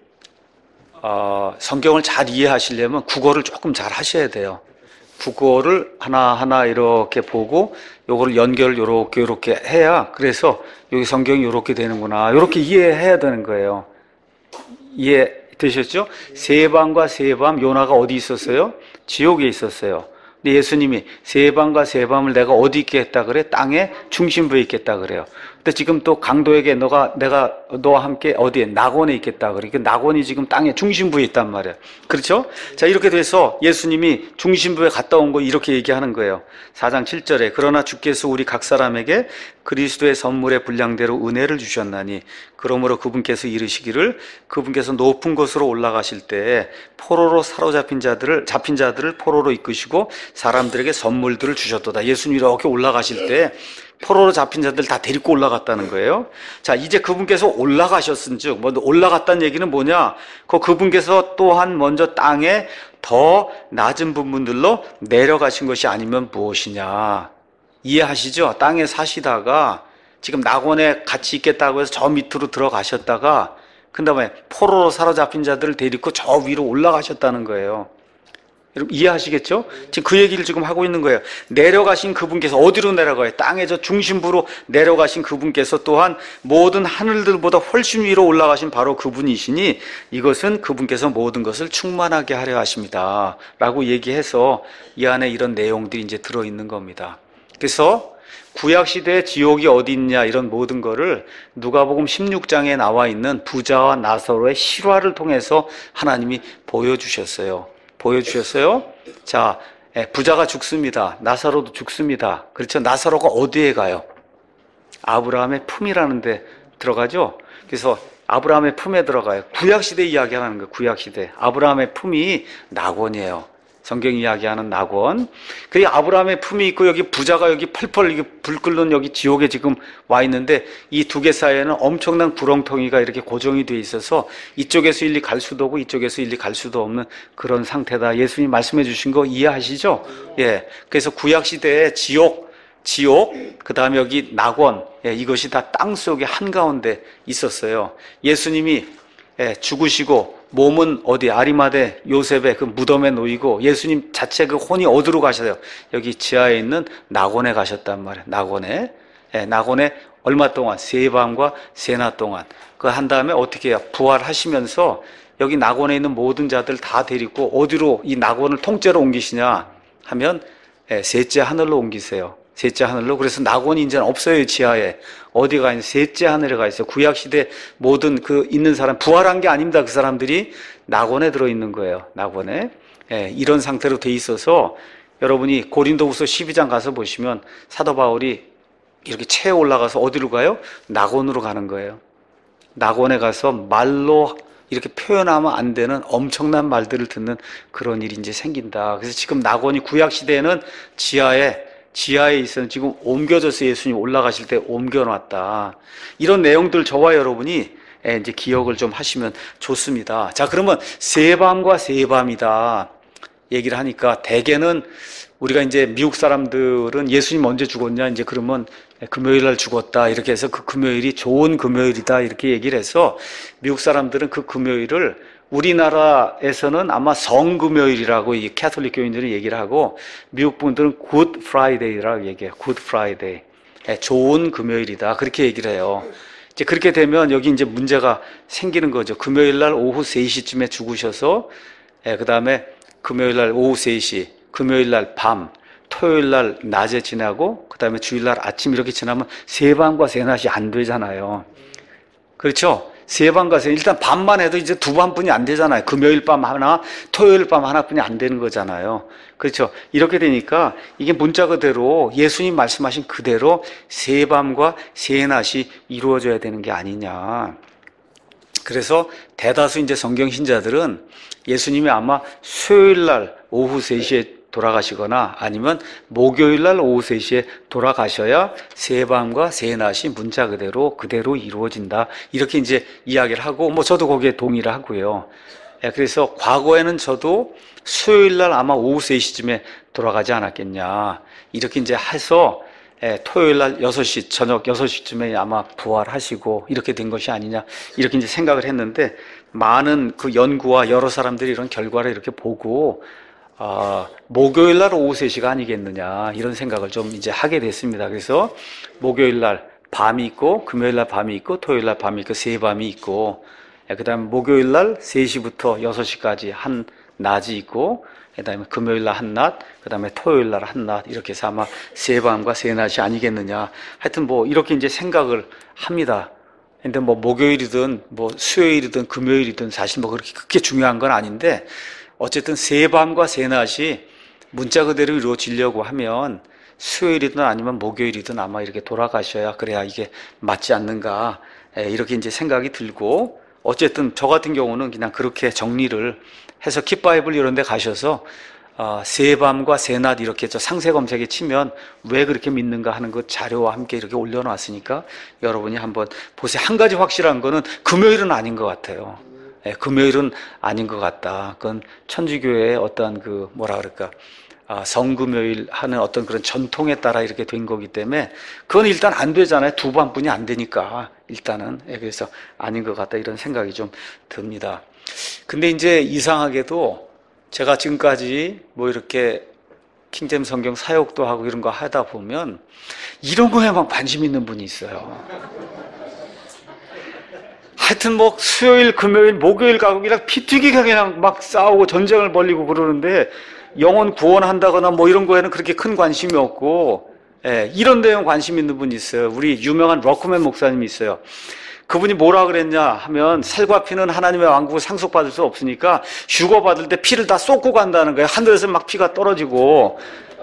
성경을 잘 이해하시려면 국어를 조금 잘 하셔야 돼요. 국어를 하나하나 이렇게 보고 요거를 연결을 요렇게 해야, 그래서 여기 성경이 요렇게 되는구나, 요렇게 이해해야 되는 거예요. 이해 되셨죠? 세 밤과 세 밤 요나가 어디 있었어요? 지옥에 있었어요. 근데 예수님이 세 밤과 세 밤을 내가 어디 있게 했다 그래? 땅의 중심부에 있겠다 그래요. 근데 지금 또 강도에게 내가 너와 함께 어디에? 낙원에 있겠다 그래. 그 낙원이 지금 땅의 중심부에 있단 말이에요. 그렇죠? 자, 이렇게 돼서 예수님이 중심부에 갔다 온 거 이렇게 얘기하는 거예요. 4장 7절에 그러나 주께서 우리 각 사람에게 그리스도의 선물의 분량대로 은혜를 주셨나니 그러므로 그분께서 이르시기를 그분께서 높은 곳으로 올라가실 때 포로로 잡힌 자들을 포로로 이끄시고 사람들에게 선물들을 주셨도다. 예수님이 이렇게 올라가실 때 포로로 잡힌 자들 다 데리고 올라갔다는 거예요. 자, 이제 그분께서 올라가셨은즉, 올라갔다는 얘기는 뭐냐? 그분께서 또한 먼저 땅에 더 낮은 부분들로 내려가신 것이 아니면 무엇이냐? 이해하시죠? 땅에 사시다가 지금 낙원에 같이 있겠다고 해서 저 밑으로 들어가셨다가 그 다음에 포로로 사로잡힌 자들을 데리고 저 위로 올라가셨다는 거예요. 여러분 이해하시겠죠? 지금 그 얘기를 지금 하고 있는 거예요. 내려가신 그분께서 어디로 내려가요? 땅의 저 중심부로 내려가신 그분께서 또한 모든 하늘들보다 훨씬 위로 올라가신 바로 그분이시니 이것은 그분께서 모든 것을 충만하게 하려 하십니다 라고 얘기해서 이 안에 이런 내용들이 이제 들어있는 겁니다. 그래서 구약시대의 지옥이 어디 있냐 이런 모든 거를 누가복음 16장에 나와 있는 부자와 나사로의 실화를 통해서 하나님이 보여주셨어요. 자, 부자가 죽습니다. 나사로도 죽습니다. 그렇죠? 나사로가 어디에 가요? 아브라함의 품이라는 데 들어가죠? 그래서 아브라함의 품에 들어가요. 구약시대 이야기하는 거예요. 구약시대. 아브라함의 품이 낙원이에요. 성경 이야기하는 낙원. 그 아브라함의 품이 있고 여기 부자가 여기 펄펄 이게 불 끓는 여기 지옥에 지금 와 있는데 이 두 개 사이에는 엄청난 구렁텅이가 이렇게 고정이 돼 있어서 이쪽에서 일리 갈 수도 없고 이쪽에서 일리 갈 수도 없는 그런 상태다. 예수님 말씀해 주신 거 이해하시죠? 예. 그래서 구약 시대에 지옥, 그 다음에 여기 낙원, 이것이 다 땅 속에 한가운데 있었어요. 예수님이 죽으시고 몸은 어디 아리마대 요셉의 그 무덤에 놓이고 예수님 자체 그 혼이 어디로 가셔요? 여기 지하에 있는 낙원에 가셨단 말이에요. 낙원에 얼마 동안? 세 밤과 세 낮 동안. 그 한 다음에 어떻게 해요? 부활하시면서 여기 낙원에 있는 모든 자들 다 데리고 어디로 이 낙원을 통째로 옮기시냐 하면 셋째 하늘로 옮기세요. 셋째 하늘로. 그래서 낙원이 이제는 없어요. 지하에. 어디가 있는 셋째 하늘에 가 있어요. 구약시대 모든 그 있는 사람, 부활한 게 아닙니다. 그 사람들이 낙원에 들어있는 거예요. 낙원에. 이런 상태로 돼 있어서 여러분이 고린도후서 12장 가서 보시면 사도 바울이 이렇게 체에 올라가서 어디로 가요? 낙원으로 가는 거예요. 낙원에 가서 말로 이렇게 표현하면 안 되는 엄청난 말들을 듣는 그런 일이 이제 생긴다. 그래서 지금 낙원이 구약시대에는 지하에 있어서 지금 옮겨져서 예수님 올라가실 때 옮겨놨다. 이런 내용들 저와 여러분이 이제 기억을 좀 하시면 좋습니다. 자, 그러면 세 밤과 세 밤이다 얘기를 하니까 대개는 우리가 이제 미국 사람들은 예수님 언제 죽었냐 이제 그러면 금요일 날 죽었다 이렇게 해서 그 금요일이 좋은 금요일이다 이렇게 얘기를 해서 미국 사람들은 그 금요일을 우리나라에서는 아마 성금요일이라고 이 캐톨릭 교인들은 얘기를 하고 미국 분들은 굿 프라이데이라고 얘기해요. 굿 프라이데이. 좋은 금요일이다. 그렇게 얘기를 해요. 이제 그렇게 되면 여기 이제 문제가 생기는 거죠. 금요일 날 오후 3시쯤에 죽으셔서 그 다음에 금요일 날 오후 3시, 금요일 날 밤, 토요일 날 낮에 지나고 그 다음에 주일 날 아침 이렇게 지나면 세 밤과 세 낮이 안 되잖아요. 그렇죠? 세 밤과 세, 일단 밤만 해도 이제 두 밤뿐이 안 되잖아요. 금요일 밤 하나, 토요일 밤 하나뿐이 안 되는 거잖아요. 그렇죠? 이렇게 되니까 이게 문자 그대로 예수님 말씀하신 그대로 세 밤과 세 낮이 이루어져야 되는 게 아니냐. 그래서 대다수 이제 성경 신자들은 예수님이 아마 수요일 날 오후 3시에 돌아가시거나 아니면 목요일 날 오후 3시에 돌아가셔야 세 밤과 세 낮이 문자 그대로 이루어진다. 이렇게 이제 이야기를 하고, 저도 거기에 동의를 하고요. 그래서 과거에는 저도 수요일 날 아마 오후 3시쯤에 돌아가지 않았겠냐. 이렇게 이제 해서 토요일 날 6시, 저녁 6시쯤에 아마 부활하시고 이렇게 된 것이 아니냐. 이렇게 이제 생각을 했는데 많은 그 연구와 여러 사람들이 이런 결과를 이렇게 보고 목요일 날 오후 3시가 아니겠느냐. 이런 생각을 좀 이제 하게 됐습니다. 그래서 목요일 날 밤이 있고 금요일 날 밤이 있고 토요일 날 밤이 있고 세 밤이 있고 그 다음에 목요일 날 3시부터 6시까지 한 낮이 있고 그 다음에 금요일 날 한 낮, 그 다음에 토요일 날 한 낮 이렇게 해서 아마 세 밤과 세 낮이 아니겠느냐. 하여튼 뭐 이렇게 이제 생각을 합니다. 근데 뭐 목요일이든 뭐 수요일이든 금요일이든 사실 뭐 그렇게 중요한 건 아닌데 어쨌든 세 밤과 세 낮이 문자 그대로 이루어지려고 하면 수요일이든 아니면 목요일이든 아마 이렇게 돌아가셔야 그래야 이게 맞지 않는가. 이렇게 이제 생각이 들고 어쨌든 저 같은 경우는 그냥 그렇게 정리를 해서 kit바이블 이런 데 가셔서 세 밤과 세 낮 이렇게 저 상세 검색에 치면 왜 그렇게 믿는가 하는 그 자료와 함께 이렇게 올려놨으니까 여러분이 한번 보세요. 한 가지 확실한 거는 금요일은 아닌 것 같아요. 금요일은 아닌 것 같다. 그건 천주교의 어떤 그 뭐라 그럴까 성금요일 하는 어떤 그런 전통에 따라 이렇게 된 거기 때문에 그건 일단 안 되잖아요. 두 밤뿐이 안 되니까 일단은. 그래서 아닌 것 같다 이런 생각이 좀 듭니다. 근데 이제 이상하게도 제가 지금까지 뭐 이렇게 킹제임스 성경 사역도 하고 이런 거 하다 보면 이런 거에만 관심 있는 분이 있어요. 하여튼 뭐 수요일, 금요일, 목요일 가고 그냥 피튀기가 그냥 막 싸우고 전쟁을 벌이고 그러는데 영혼 구원한다거나 뭐 이런 거에는 그렇게 큰 관심이 없고 이런 데에 관심 있는 분이 있어요. 우리 유명한 러크맨 목사님이 있어요. 그분이 뭐라 그랬냐 하면 살과 피는 하나님의 왕국을 상속받을 수 없으니까 휴거 받을 때 피를 다 쏟고 간다는 거예요. 하늘에서 막 피가 떨어지고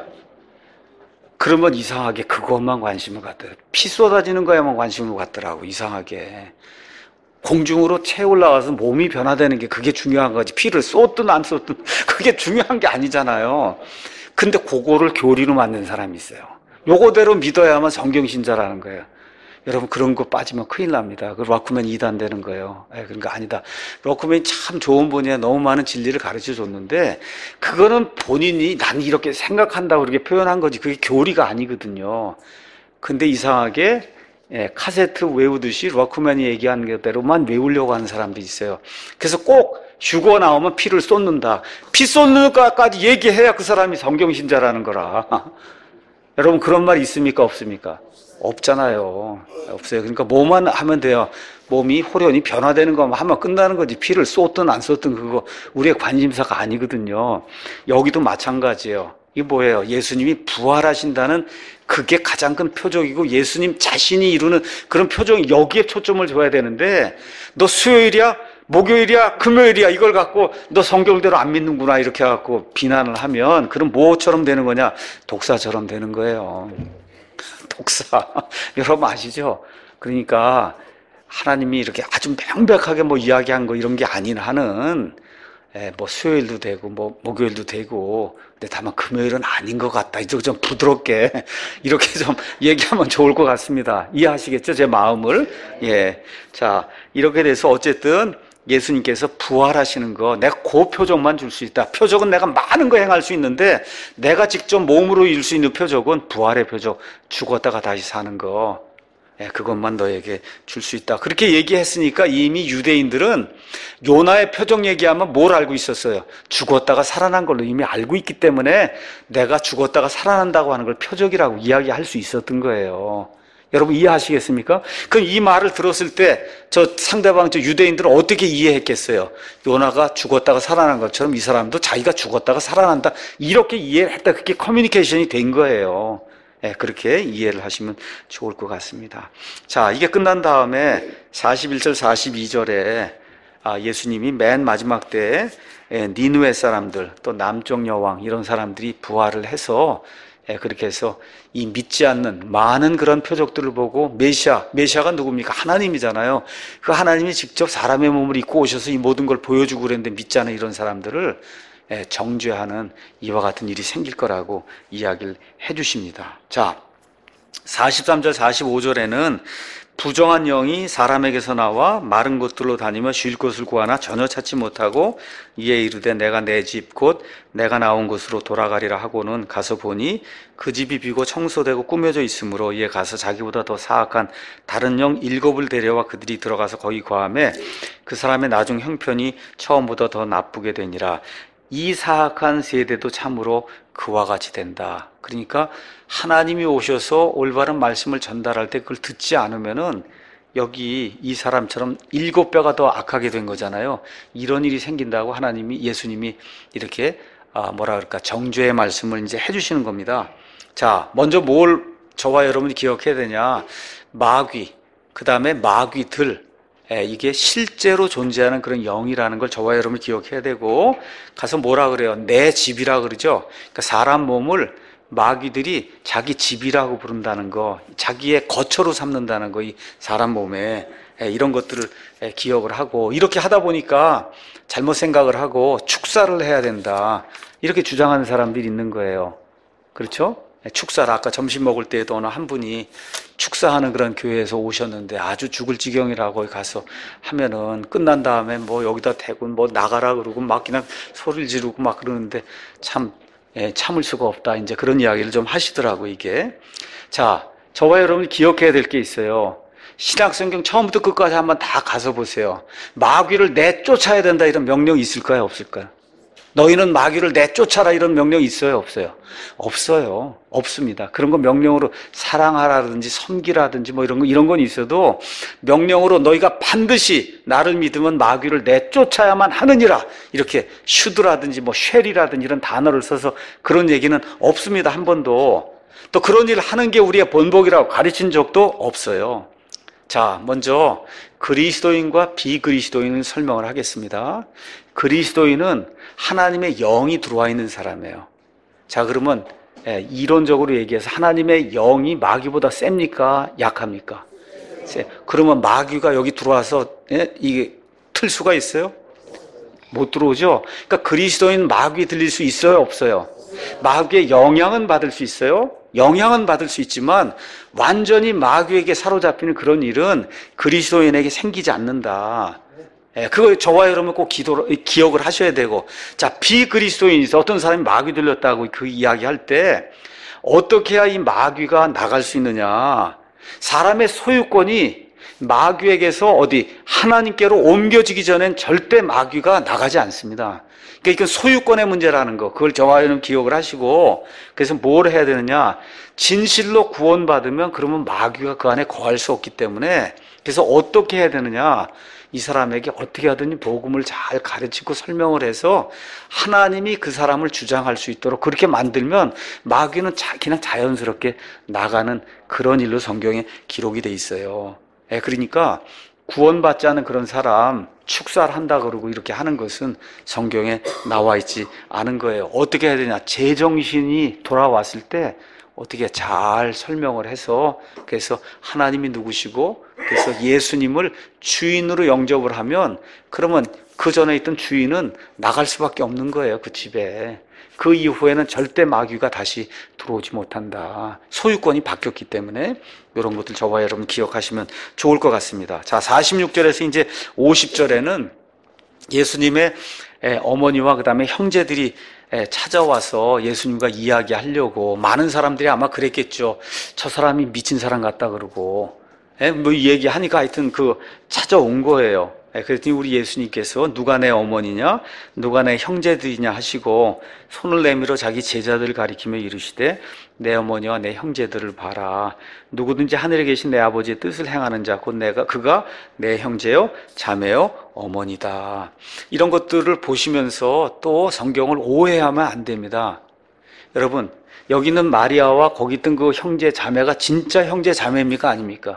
그러면 이상하게 그것만 관심을 갖대요. 피 쏟아지는 거에만 관심을 갖더라고. 이상하게 공중으로 채 올라가서 몸이 변화되는 게 그게 중요한 거지. 피를 쏟든 안 쏟든 그게 중요한 게 아니잖아요. 근데 그거를 교리로 만든 사람이 있어요. 요거대로 믿어야만 성경신자라는 거예요. 여러분 그런 거 빠지면 큰일 납니다. 그 러크맨 2단 되는 거예요. 그러니까 아니다. 러크맨이 참 좋은 분이야. 너무 많은 진리를 가르쳐 줬는데 그거는 본인이 난 이렇게 생각한다고 그렇게 표현한 거지 그게 교리가 아니거든요. 근데 이상하게 카세트 외우듯이 러크맨이 얘기하는 대로만 외우려고 하는 사람도 있어요. 그래서 꼭 휴거 나오면 피를 쏟는다. 피 쏟는 것까지 얘기해야 그 사람이 성경신자라는 거라. 여러분 그런 말 있습니까? 없습니까? 없잖아요. 없어요. 그러니까 뭐만 하면 돼요. 몸이 호련히 변화되는 것만 하면 끝나는 거지. 피를 쏟든 안 쏟든 그거 우리의 관심사가 아니거든요. 여기도 마찬가지예요. 이게 뭐예요? 예수님이 부활하신다는 그게 가장 큰 표적이고 예수님 자신이 이루는 그런 표정 여기에 초점을 줘야 되는데 너 수요일이야? 목요일이야? 금요일이야? 이걸 갖고 너 성경대로 안 믿는구나 이렇게 해갖고 비난을 하면 그럼 뭐처럼 되는 거냐? 독사처럼 되는 거예요. 독사. 여러분 아시죠? 그러니까 하나님이 이렇게 아주 명백하게 뭐 이야기한 거 이런 게 아닌 한은 뭐 수요일도 되고 뭐 목요일도 되고 근데 다만 금요일은 아닌 것 같다. 이쪽 좀 부드럽게 이렇게 좀 얘기하면 좋을 것 같습니다. 이해하시겠죠? 제 마음을. 자, 이렇게 돼서 어쨌든 예수님께서 부활하시는 거 내가 그 표적만 줄 수 있다. 표적은 내가 많은 거 행할 수 있는데 내가 직접 몸으로 이룰 수 있는 표적은 부활의 표적. 죽었다가 다시 사는 거. 그것만 너에게 줄 수 있다. 그렇게 얘기했으니까 이미 유대인들은 요나의 표적 얘기하면 뭘 알고 있었어요? 죽었다가 살아난 걸로 이미 알고 있기 때문에 내가 죽었다가 살아난다고 하는 걸 표적이라고 이야기할 수 있었던 거예요. 여러분 이해하시겠습니까? 그럼 이 말을 들었을 때 저 상대방 저 유대인들은 어떻게 이해했겠어요? 요나가 죽었다가 살아난 것처럼 이 사람도 자기가 죽었다가 살아난다 이렇게 이해를 했다. 그게 커뮤니케이션이 된 거예요. 그렇게 이해를 하시면 좋을 것 같습니다. 자, 이게 끝난 다음에 41절 42절에 예수님이 맨 마지막 때에 니느웨 사람들 또 남쪽 여왕 이런 사람들이 부활을 해서 그렇게 해서 이 믿지 않는 많은 그런 표적들을 보고 메시아가 누굽니까? 하나님이잖아요. 그 하나님이 직접 사람의 몸을 입고 오셔서 이 모든 걸 보여주고 그랬는데 믿지 않는 이런 사람들을 정죄하는 이와 같은 일이 생길 거라고 이야기를 해 주십니다. 자, 43절 45절에는 부정한 영이 사람에게서 나와 마른 곳들로 다니며 쉴 곳을 구하나 전혀 찾지 못하고 이에 이르되 내가 내 집 곧 내가 나온 곳으로 돌아가리라 하고는 가서 보니 그 집이 비고 청소되고 꾸며져 있으므로 이에 가서 자기보다 더 사악한 다른 영 7을 데려와 그들이 들어가서 거기 거하매 그 사람의 나중 형편이 처음보다 더 나쁘게 되니라. 이 사악한 세대도 참으로 그와 같이 된다. 그러니까 하나님이 오셔서 올바른 말씀을 전달할 때 그걸 듣지 않으면은 여기 이 사람처럼 7배가 더 악하게 된 거잖아요. 이런 일이 생긴다고 하나님이, 예수님이 이렇게 정죄의 말씀을 이제 해주시는 겁니다. 자, 먼저 뭘 저와 여러분이 기억해야 되냐? 마귀, 그 다음에 마귀들, 이게 실제로 존재하는 그런 영이라는 걸 저와 여러분이 기억해야 되고, 가서 뭐라 그래요? 내 집이라 그러죠. 그러니까 사람 몸을 마귀들이 자기 집이라고 부른다는 거, 자기의 거처로 삼는다는 거, 이 사람 몸에 이런 것들을 기억을 하고, 이렇게 하다 보니까 잘못 생각을 하고 축사를 해야 된다, 이렇게 주장하는 사람들이 있는 거예요. 그렇죠? 축사를 아까 점심 먹을 때에도 어느 한 분이 축사하는 그런 교회에서 오셨는데 아주 죽을 지경이라고 가서 하면은 끝난 다음에 뭐 여기다 대고 뭐 나가라 그러고 막 그냥 소리를 지르고 막 그러는데 참을 수가 없다, 이제 그런 이야기를 좀 하시더라고. 이게, 자, 저와 여러분이 기억해야 될 게 있어요. 신약성경 처음부터 끝까지 한번 다 가서 보세요. 마귀를 내쫓아야 된다 이런 명령이 있을까요, 없을까요? 너희는 마귀를 내쫓아라 이런 명령 있어요, 없어요? 없어요. 없습니다. 그런 거 명령으로 사랑하라든지 섬기라든지 뭐 이런 건 있어도 명령으로 너희가 반드시 나를 믿으면 마귀를 내쫓아야만 하느니라, 이렇게 슈드라든지 뭐 쉘이라든지 이런 단어를 써서 그런 얘기는 없습니다. 한 번도. 또 그런 일을 하는 게 우리의 본보기라고 가르친 적도 없어요. 자, 먼저 그리스도인과 비그리스도인을 설명을 하겠습니다. 그리스도인은 하나님의 영이 들어와 있는 사람이에요. 자, 그러면 이론적으로 얘기해서 하나님의 영이 마귀보다 셉니까? 약합니까? 그러면 마귀가 여기 들어와서 이게 틀 수가 있어요? 못 들어오죠? 그러니까 그리스도인 마귀 들릴 수 있어요, 없어요? 마귀의 영향은 받을 수 있어요? 영향은 받을 수 있지만 완전히 마귀에게 사로잡히는 그런 일은 그리스도인에게 생기지 않는다. 그거 저와 여러분 꼭 기억을 하셔야 되고, 자, 비그리스도인에서 어떤 사람이 마귀 들렸다고 그 이야기 할 때 어떻게 해야 이 마귀가 나갈 수 있느냐? 사람의 소유권이 마귀에게서 하나님께로 옮겨지기 전엔 절대 마귀가 나가지 않습니다. 그러니까 이건 소유권의 문제라는 거, 그걸 저와 여러분 기억을 하시고, 그래서 뭘 해야 되느냐? 진실로 구원받으면 그러면 마귀가 그 안에 거할 수 없기 때문에, 그래서 어떻게 해야 되느냐? 이 사람에게 어떻게 하든지 복음을 잘 가르치고 설명을 해서 하나님이 그 사람을 주장할 수 있도록 그렇게 만들면 마귀는 그냥 자연스럽게 나가는 그런 일로 성경에 기록이 돼 있어요. 그러니까 구원받지 않은 그런 사람 축사를 한다 그러고 이렇게 하는 것은 성경에 나와 있지 않은 거예요. 어떻게 해야 되냐? 제정신이 돌아왔을 때 어떻게 잘 설명을 해서, 그래서 하나님이 누구시고, 그래서 예수님을 주인으로 영접을 하면, 그러면 그 전에 있던 주인은 나갈 수밖에 없는 거예요, 그 집에. 그 이후에는 절대 마귀가 다시 들어오지 못한다. 소유권이 바뀌었기 때문에 이런 것들 저와 여러분 기억하시면 좋을 것 같습니다. 자, 46절에서 이제 50절에는 예수님의 어머니와 그 다음에 형제들이 찾아와서 예수님과 이야기하려고, 많은 사람들이 아마 그랬겠죠. 저 사람이 미친 사람 같다 그러고, 뭐 얘기하니까 하여튼 찾아온 거예요. 그랬더니 우리 예수님께서 누가 내 어머니냐, 누가 내 형제들이냐 하시고 손을 내밀어 자기 제자들을 가리키며 이르시되 내 어머니와 내 형제들을 봐라. 누구든지 하늘에 계신 내 아버지의 뜻을 행하는 자 곧 그가 내 형제요 자매요 어머니다. 이런 것들을 보시면서 또 성경을 오해하면 안 됩니다. 여러분, 여기 있는 마리아와 거기 있던 그 형제 자매가 진짜 형제 자매입니까, 아닙니까?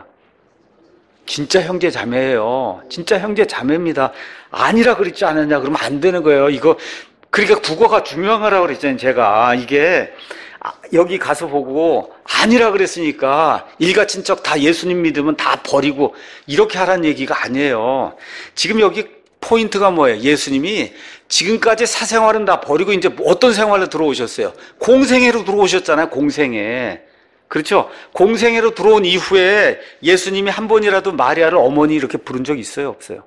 진짜 형제 자매예요. 진짜 형제 자매입니다. 아니라 그랬지 않았냐 그러면 안 되는 거예요. 그러니까 국어가 중요하라고 그랬잖아요. 제가 이게 여기 가서 보고 아니라 그랬으니까 일가친척 다 예수님 믿으면 다 버리고 이렇게 하라는 얘기가 아니에요. 지금 여기 포인트가 뭐예요? 예수님이 지금까지 사생활은 다 버리고 이제 어떤 생활로 들어오셨어요? 공생애로 들어오셨잖아요. 공생애. 그렇죠? 공생애로 들어온 이후에 예수님이 한 번이라도 마리아를 어머니 이렇게 부른 적 있어요? 없어요?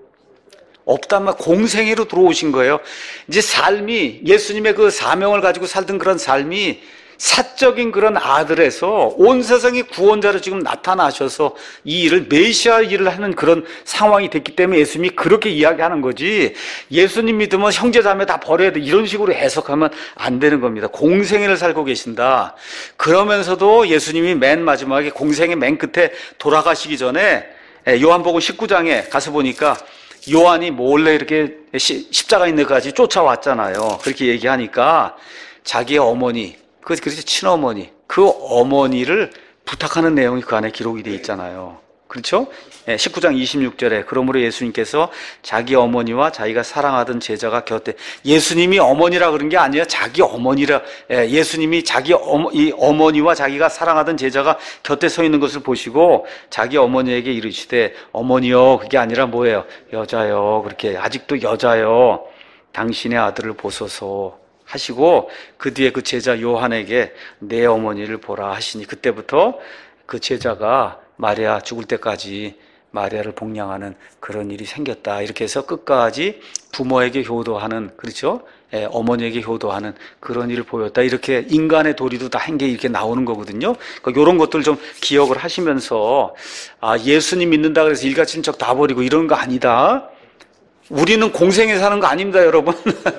없단 말, 공생애로 들어오신 거예요. 이제 삶이, 예수님의 그 사명을 가지고 살던 그런 삶이 사적인 그런 아들에서 온 세상의 구원자로 지금 나타나셔서 이 일을, 메시아 일을 하는 그런 상황이 됐기 때문에 예수님이 그렇게 이야기하는 거지, 예수님 믿으면 형제 자매 다 버려야 돼, 이런 식으로 해석하면 안 되는 겁니다. 공생애를 살고 계신다. 그러면서도 예수님이 맨 마지막에 공생애 맨 끝에 돌아가시기 전에 요한복음 19장에 가서 보니까 요한이 몰래 이렇게 십자가 있는 데까지 쫓아왔잖아요. 그렇게 얘기하니까 자기의 어머니, 그래서 친어머니, 그 어머니를 부탁하는 내용이 그 안에 기록이 되어 있잖아요. 그렇죠? 19장 26절에 그러므로 예수님께서 자기 어머니와 자기가 사랑하던 제자가 곁에, 예수님이 어머니라 그런 게 아니라 자기 어머니라, 예수님이 자기 이 어머니와 자기가 사랑하던 제자가 곁에 서 있는 것을 보시고 자기 어머니에게 이르시되, 어머니요, 그게 아니라 뭐예요? 여자요, 그렇게 아직도 여자요, 당신의 아들을 보소서 하시고, 그 뒤에 그 제자 요한에게 내 어머니를 보라 하시니, 그때부터 그 제자가 마리아 죽을 때까지 마리아를 복양하는 그런 일이 생겼다. 이렇게 해서 끝까지 부모에게 효도하는, 그렇죠? 어머니에게 효도하는 그런 일을 보였다. 이렇게 인간의 도리도 다 한 게 이렇게 나오는 거거든요. 그러니까 이런 것들 좀 기억을 하시면서, 아, 예수님 믿는다 그래서 일가친척 다 버리고 이런 거 아니다. 우리는 공생에 사는 거 아닙니다, 여러분.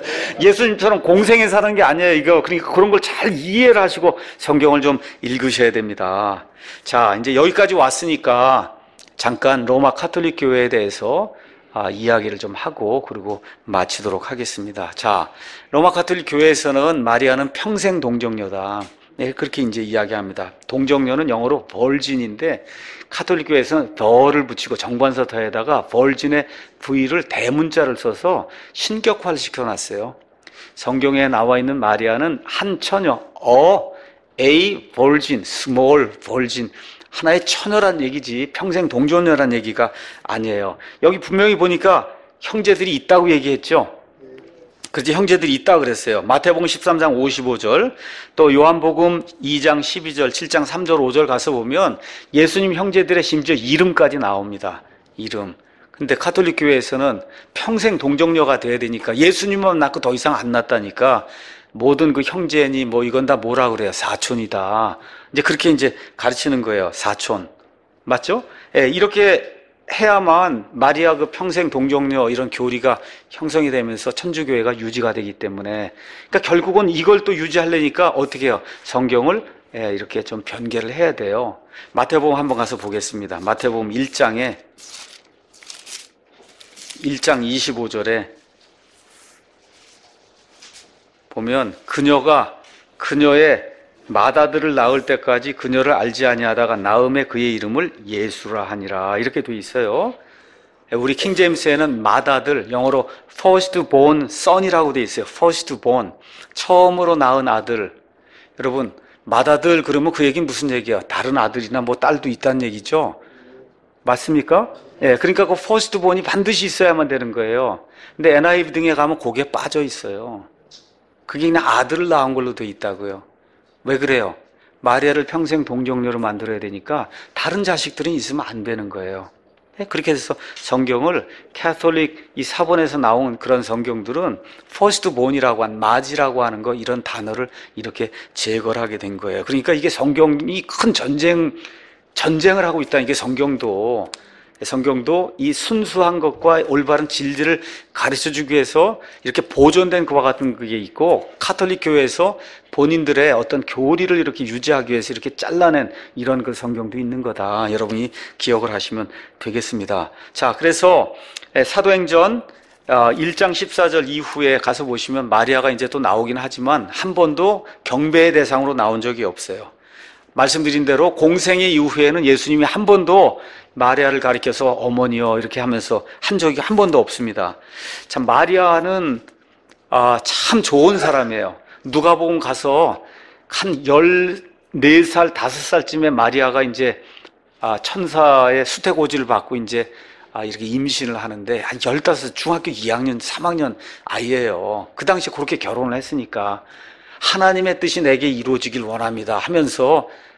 예수님처럼 공생에 사는 게 아니에요, 이거. 그러니까 그런 걸 잘 이해를 하시고 성경을 좀 읽으셔야 됩니다. 자, 이제 여기까지 왔으니까 잠깐 로마 카톨릭 교회에 대해서 이야기를 좀 하고 그리고 마치도록 하겠습니다. 자, 로마 카톨릭 교회에서는 마리아는 평생 동정녀다. 네, 그렇게 이제 이야기합니다. 동정녀는 영어로 벌진인데, 카톨릭 교회에서는 더를 붙이고 정관사터에다가 벌진의 V를 대문자를 써서 신격화를 시켜놨어요. 성경에 나와 있는 마리아는 한 처녀, a virgin, small virgin, 하나의 처녀란 얘기지 평생 동정녀란 얘기가 아니에요. 여기 분명히 보니까 형제들이 있다고 얘기했죠. 그렇지, 형제들이 있다고 그랬어요. 마태복음 13장 55절, 또 요한복음 2장 12절, 7장 3절, 5절 가서 보면 예수님 형제들의 심지어 이름까지 나옵니다. 이름. 근데 카톨릭 교회에서는 평생 동정녀가 돼야 되니까, 예수님만 낳고 더 이상 안 낳다니까 모든 그 형제니 뭐 이건 다 뭐라 그래요? 사촌이다. 이제 그렇게 이제 가르치는 거예요. 사촌. 맞죠? 이렇게 해야만 마리아 그 평생 동정녀 이런 교리가 형성이 되면서 천주교회가 유지가 되기 때문에, 그러니까 결국은 이걸 또 유지하려니까 어떻게 해요? 성경을 이렇게 좀 변개를 해야 돼요. 마태복음 한번 가서 보겠습니다. 마태복음 1장 25절에 보면 그녀가 그녀의 맏아들을 낳을 때까지 그녀를 알지 아니하다가 낳음에 그의 이름을 예수라 하니라, 이렇게 돼 있어요. 우리 킹제임스에는 맏아들, 영어로 firstborn son이라고 돼 있어요. firstborn, 처음으로 낳은 아들. 여러분, 맏아들 그러면 그 얘기는 무슨 얘기야? 다른 아들이나 뭐 딸도 있다는 얘기죠. 맞습니까? 그러니까 그 firstborn이 반드시 있어야만 되는 거예요. 근데 NIV 등에 가면 그게 빠져 있어요. 그게 그냥 아들을 낳은 걸로 돼 있다고요. 왜 그래요? 마리아를 평생 동정녀로 만들어야 되니까 다른 자식들은 있으면 안 되는 거예요. 그렇게 해서 성경을 캐톨릭 이 사본에서 나온 그런 성경들은 firstborn이라고 한, 맞이라고 하는 거, 이런 단어를 이렇게 제거를 하게 된 거예요. 그러니까 이게 성경이 큰 전쟁을 하고 있다는 게, 성경도 이 순수한 것과 올바른 진리를 가르쳐주기 위해서 이렇게 보존된 그와 같은 그게 있고, 카톨릭 교회에서 본인들의 어떤 교리를 이렇게 유지하기 위해서 이렇게 잘라낸 이런 그 성경도 있는 거다. 여러분이 기억을 하시면 되겠습니다. 자, 그래서 사도행전 1장 14절 이후에 가서 보시면 마리아가 이제 또 나오긴 하지만 한 번도 경배의 대상으로 나온 적이 없어요. 말씀드린 대로 공생애 이후에는 예수님이 한 번도 마리아를 가리켜서 어머니요 이렇게 하면서 한 적이 한 번도 없습니다. 참 마리아는 참 좋은 사람이에요. 누가복음 가서 한 14살, 5살쯤에 마리아가 이제 천사의 수태고지를 받고 이제 이렇게 임신을 하는데, 한 15, 중학교 2학년, 3학년 아이예요. 그 당시에 그렇게 결혼을 했으니까 하나님의 뜻이 내게 이루어지길 원합니다 하면서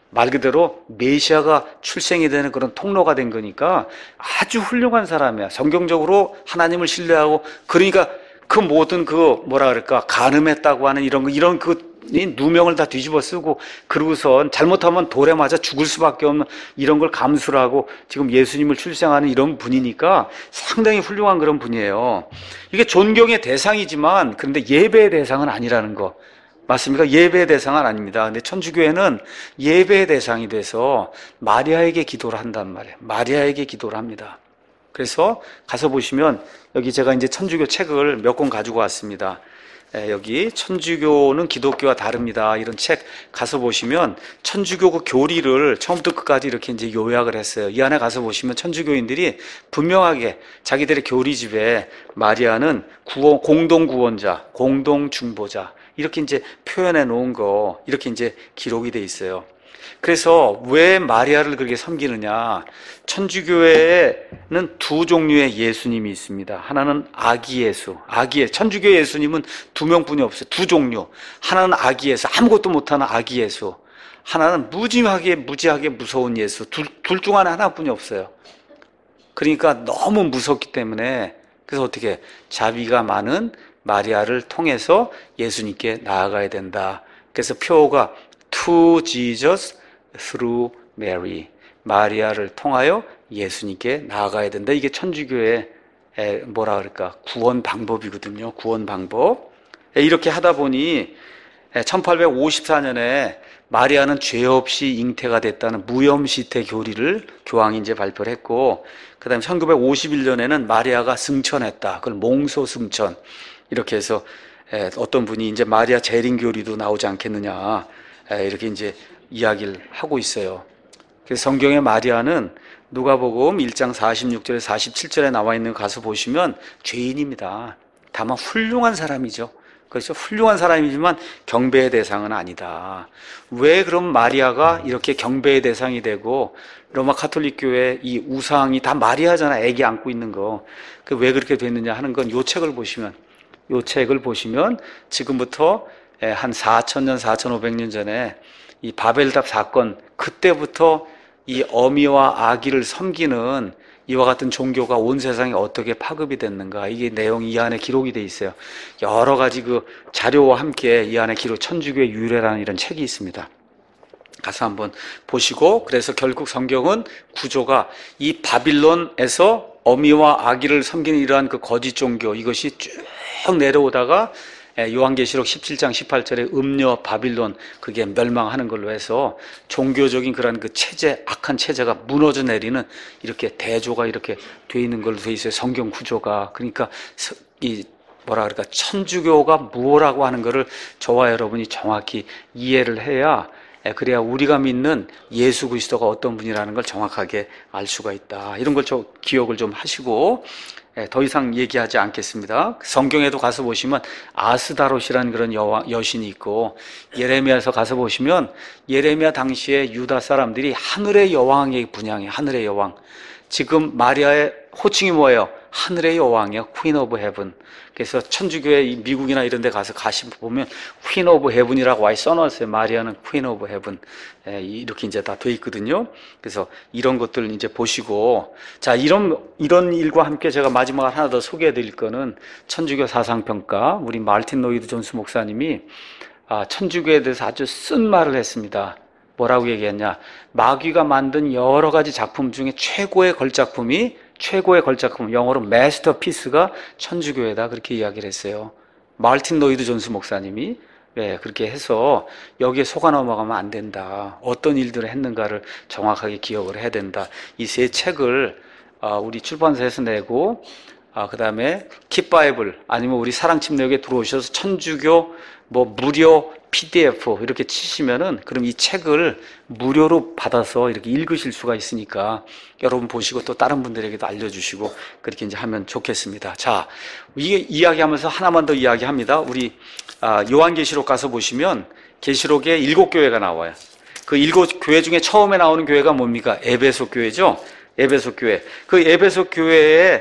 말 그대로 메시아가 출생이 되는 그런 통로가 된 거니까 아주 훌륭한 사람이야. 성경적으로 하나님을 신뢰하고, 그러니까 그 모든 뭐라 그럴까, 간음했다고 하는 이런 이 누명을 다 뒤집어 쓰고, 그러고선 잘못하면 돌에 맞아 죽을 수밖에 없는 이런 걸 감수를 하고 지금 예수님을 출생하는 이런 분이니까 상당히 훌륭한 그런 분이에요. 이게 존경의 대상이지만 그런데 예배의 대상은 아니라는 거. 맞습니까? 예배의 대상은 아닙니다. 근데 천주교회는 예배의 대상이 돼서 마리아에게 기도를 한단 말이에요. 마리아에게 기도를 합니다. 그래서 가서 보시면 여기 제가 이제 천주교 책을 몇 권 가지고 왔습니다. 여기 천주교는 기독교와 다릅니다. 이런 책 가서 보시면 천주교 그 교리를 처음부터 끝까지 이렇게 이제 요약을 했어요. 이 안에 가서 보시면 천주교인들이 분명하게 자기들의 교리집에 마리아는 공동 구원자, 공동 중보자 이렇게 이제 표현해 놓은 거 이렇게 이제 기록이 돼 있어요. 그래서 왜 마리아를 그렇게 섬기느냐? 천주교회에는 두 종류의 예수님이 있습니다. 하나는 아기 예수, 천주교 예수님은 두 명뿐이 없어요. 두 종류. 하나는 아기 예수, 아무것도 못하는 아기 예수. 하나는 무지하게 무서운 예수. 둘 중 하나뿐이 없어요. 그러니까 너무 무섭기 때문에 그래서 어떻게 자비가 많은 마리아를 통해서 예수님께 나아가야 된다. 그래서 표어가 To Jesus through Mary. 마리아를 통하여 예수님께 나아가야 된다. 이게 천주교의 뭐라 그럴까? 구원 방법이거든요. 구원 방법. 이렇게 하다 보니 1854년에 마리아는 죄 없이 잉태가 됐다는 무염시태 교리를 교황이 이제 발표를 했고, 그 다음에 1951년에는 마리아가 승천했다. 그걸 몽소 승천. 이렇게 해서 어떤 분이 이제 마리아 재림 교리도 나오지 않겠느냐. 이렇게 이제 이야기를 하고 있어요. 그래서 성경의 마리아는 누가복음 1장 46절에 47절에 나와 있는 거 가서 보시면 죄인입니다. 다만 훌륭한 사람이죠. 그렇죠? 훌륭한 사람이지만 경배의 대상은 아니다. 왜 그럼 마리아가 이렇게 경배의 대상이 되고 로마 카톨릭 교회 이 우상이 다 마리아잖아. 애기 안고 있는 거. 그 왜 그렇게 됐느냐 하는 건 요 책을 보시면 지금부터 한 4,000년, 4,500년 전에 이 바벨탑 사건, 그때부터 이 어미와 아기를 섬기는 이와 같은 종교가 온 세상에 어떻게 파급이 됐는가, 이게 내용이 이 안에 기록이 돼 있어요. 여러 가지 그 자료와 함께 이 안에 천주교의 유래라는 이런 책이 있습니다. 가서 한번 보시고, 그래서 결국 성경은 구조가 이 바빌론에서 어미와 아기를 섬기는 이러한 그 거짓 종교, 이것이 쭉 내려오다가 요한계시록 17장 18절에 음녀 바빌론, 그게 멸망하는 걸로 해서 종교적인 그런 그 체제, 악한 체제가 무너져 내리는 이렇게 대조가 이렇게 돼 있는 걸로 돼 있어요. 성경 구조가. 그러니까 천주교가 뭐라고 하는 거를 저와 여러분이 정확히 이해를 해야, 그래야 우리가 믿는 예수 그리스도가 어떤 분이라는 걸 정확하게 알 수가 있다. 이런 걸 기억을 좀 하시고, 더 이상 얘기하지 않겠습니다. 성경에도 가서 보시면 아스다롯이라는 그런 여신이 있고, 예레미야에서 가서 보시면 예레미야 당시에 유다 사람들이 하늘의 여왕에게 분양해. 하늘의 여왕. 지금 마리아의 호칭이 뭐예요? 하늘의 여왕이요. Queen of Heaven. 그래서 천주교회 미국이나 이런 데 가서 보면 Queen of Heaven이라고 와이 써놨어요. 마리아는 Queen of Heaven. 이렇게 이제 다 돼 있거든요. 그래서 이런 것들 이제 보시고, 자, 이런 일과 함께 제가 마지막으로 하나 더 소개해 드릴 거는 천주교 사상평가, 우리 마르틴 로이드 존스 목사님이 천주교에 대해서 아주 쓴 말을 했습니다. 뭐라고 얘기했냐? 마귀가 만든 여러 가지 작품 중에 최고의 걸작품, 영어로 마스터피스가 천주교회다, 그렇게 이야기를 했어요. 마르틴 로이드 존스 목사님이. 그렇게 해서 여기에 속아 넘어가면 안 된다. 어떤 일들을 했는가를 정확하게 기억을 해야 된다. 이 세 책을 우리 출판사에서 내고, 그 다음에 킵바이블, 아니면 우리 사랑침례교에 들어오셔서 천주교 무료 PDF 이렇게 치시면은, 그럼 이 책을 무료로 받아서 이렇게 읽으실 수가 있으니까 여러분 보시고 또 다른 분들에게도 알려주시고 그렇게 이제 하면 좋겠습니다. 자, 이게 이야기하면서 하나만 더 이야기합니다. 우리 요한계시록 가서 보시면 계시록에 7교회가 나와요. 그 7교회 중에 처음에 나오는 교회가 뭡니까? 에베소 교회죠. 에베소 교회. 그 에베소 교회에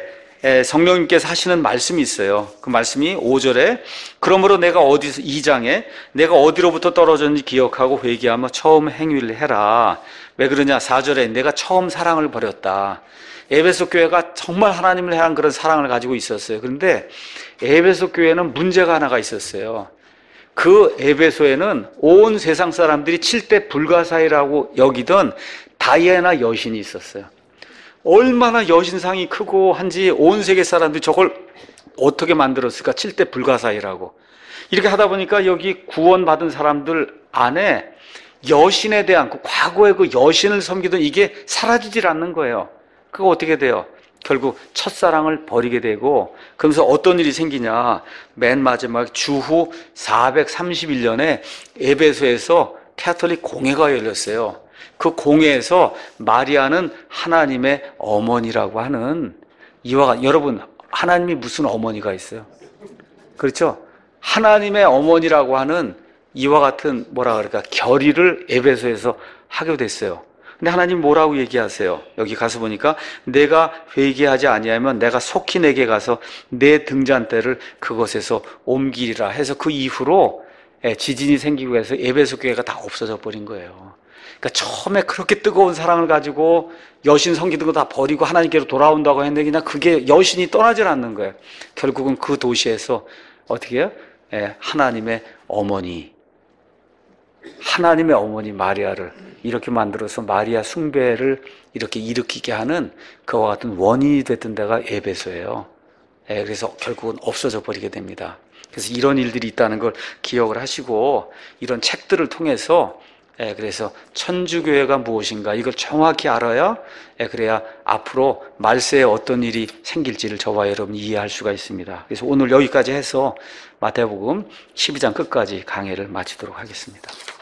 성령님께서 하시는 말씀이 있어요. 그 말씀이 5절에 그러므로 내가 2장에 내가 어디로부터 떨어졌는지 기억하고 회개하며 처음 행위를 해라. 왜 그러냐? 4절에 내가 처음 사랑을 버렸다. 에베소 교회가 정말 하나님을 향한 그런 사랑을 가지고 있었어요. 그런데 에베소 교회는 문제가 하나가 있었어요. 그 에베소에는 온 세상 사람들이 칠대 불가사의라고 여기던 다이애나 여신이 있었어요. 얼마나 여신상이 크고 한지 온 세계 사람들이 저걸 어떻게 만들었을까? 칠대 불가사의라고. 이렇게 하다 보니까 여기 구원받은 사람들 안에 여신에 대한 그 과거의 그 여신을 섬기던 이게 사라지질 않는 거예요. 그거 어떻게 돼요? 결국 첫사랑을 버리게 되고, 그러면서 어떤 일이 생기냐? 맨 마지막 주후 431년에 에베소에서 캐톨릭 공회가 열렸어요. 그 공회에서 마리아는 하나님의 어머니라고 하는 여러분, 하나님이 무슨 어머니가 있어요? 그렇죠? 하나님의 어머니라고 하는 이와 같은 뭐라 그럴까? 결의를 에베소에서 하게 됐어요. 근데 하나님 뭐라고 얘기하세요? 여기 가서 보니까 내가 회개하지 아니하면 내가 속히 내게 가서 내 등잔대를 그것에서 옮기리라 해서 그 이후로 지진이 생기고 해서 에베소 교회가 다 없어져 버린 거예요. 그러니까 처음에 그렇게 뜨거운 사랑을 가지고 여신 섬기던 거 다 버리고 하나님께로 돌아온다고 했는데 그냥 그게 여신이 떠나질 않는 거예요. 결국은 그 도시에서 어떻게 해요? 하나님의 어머니 마리아를 이렇게 만들어서 마리아 숭배를 이렇게 일으키게 하는 그와 같은 원인이 됐던 데가 에베소예요. 그래서 결국은 없어져 버리게 됩니다. 그래서 이런 일들이 있다는 걸 기억을 하시고 이런 책들을 통해서 그래서 천주교회가 무엇인가 이걸 정확히 알아야 그래야 앞으로 말세에 어떤 일이 생길지를 저와 여러분이 이해할 수가 있습니다. 그래서 오늘 여기까지 해서 마태복음 12장 끝까지 강해를 마치도록 하겠습니다.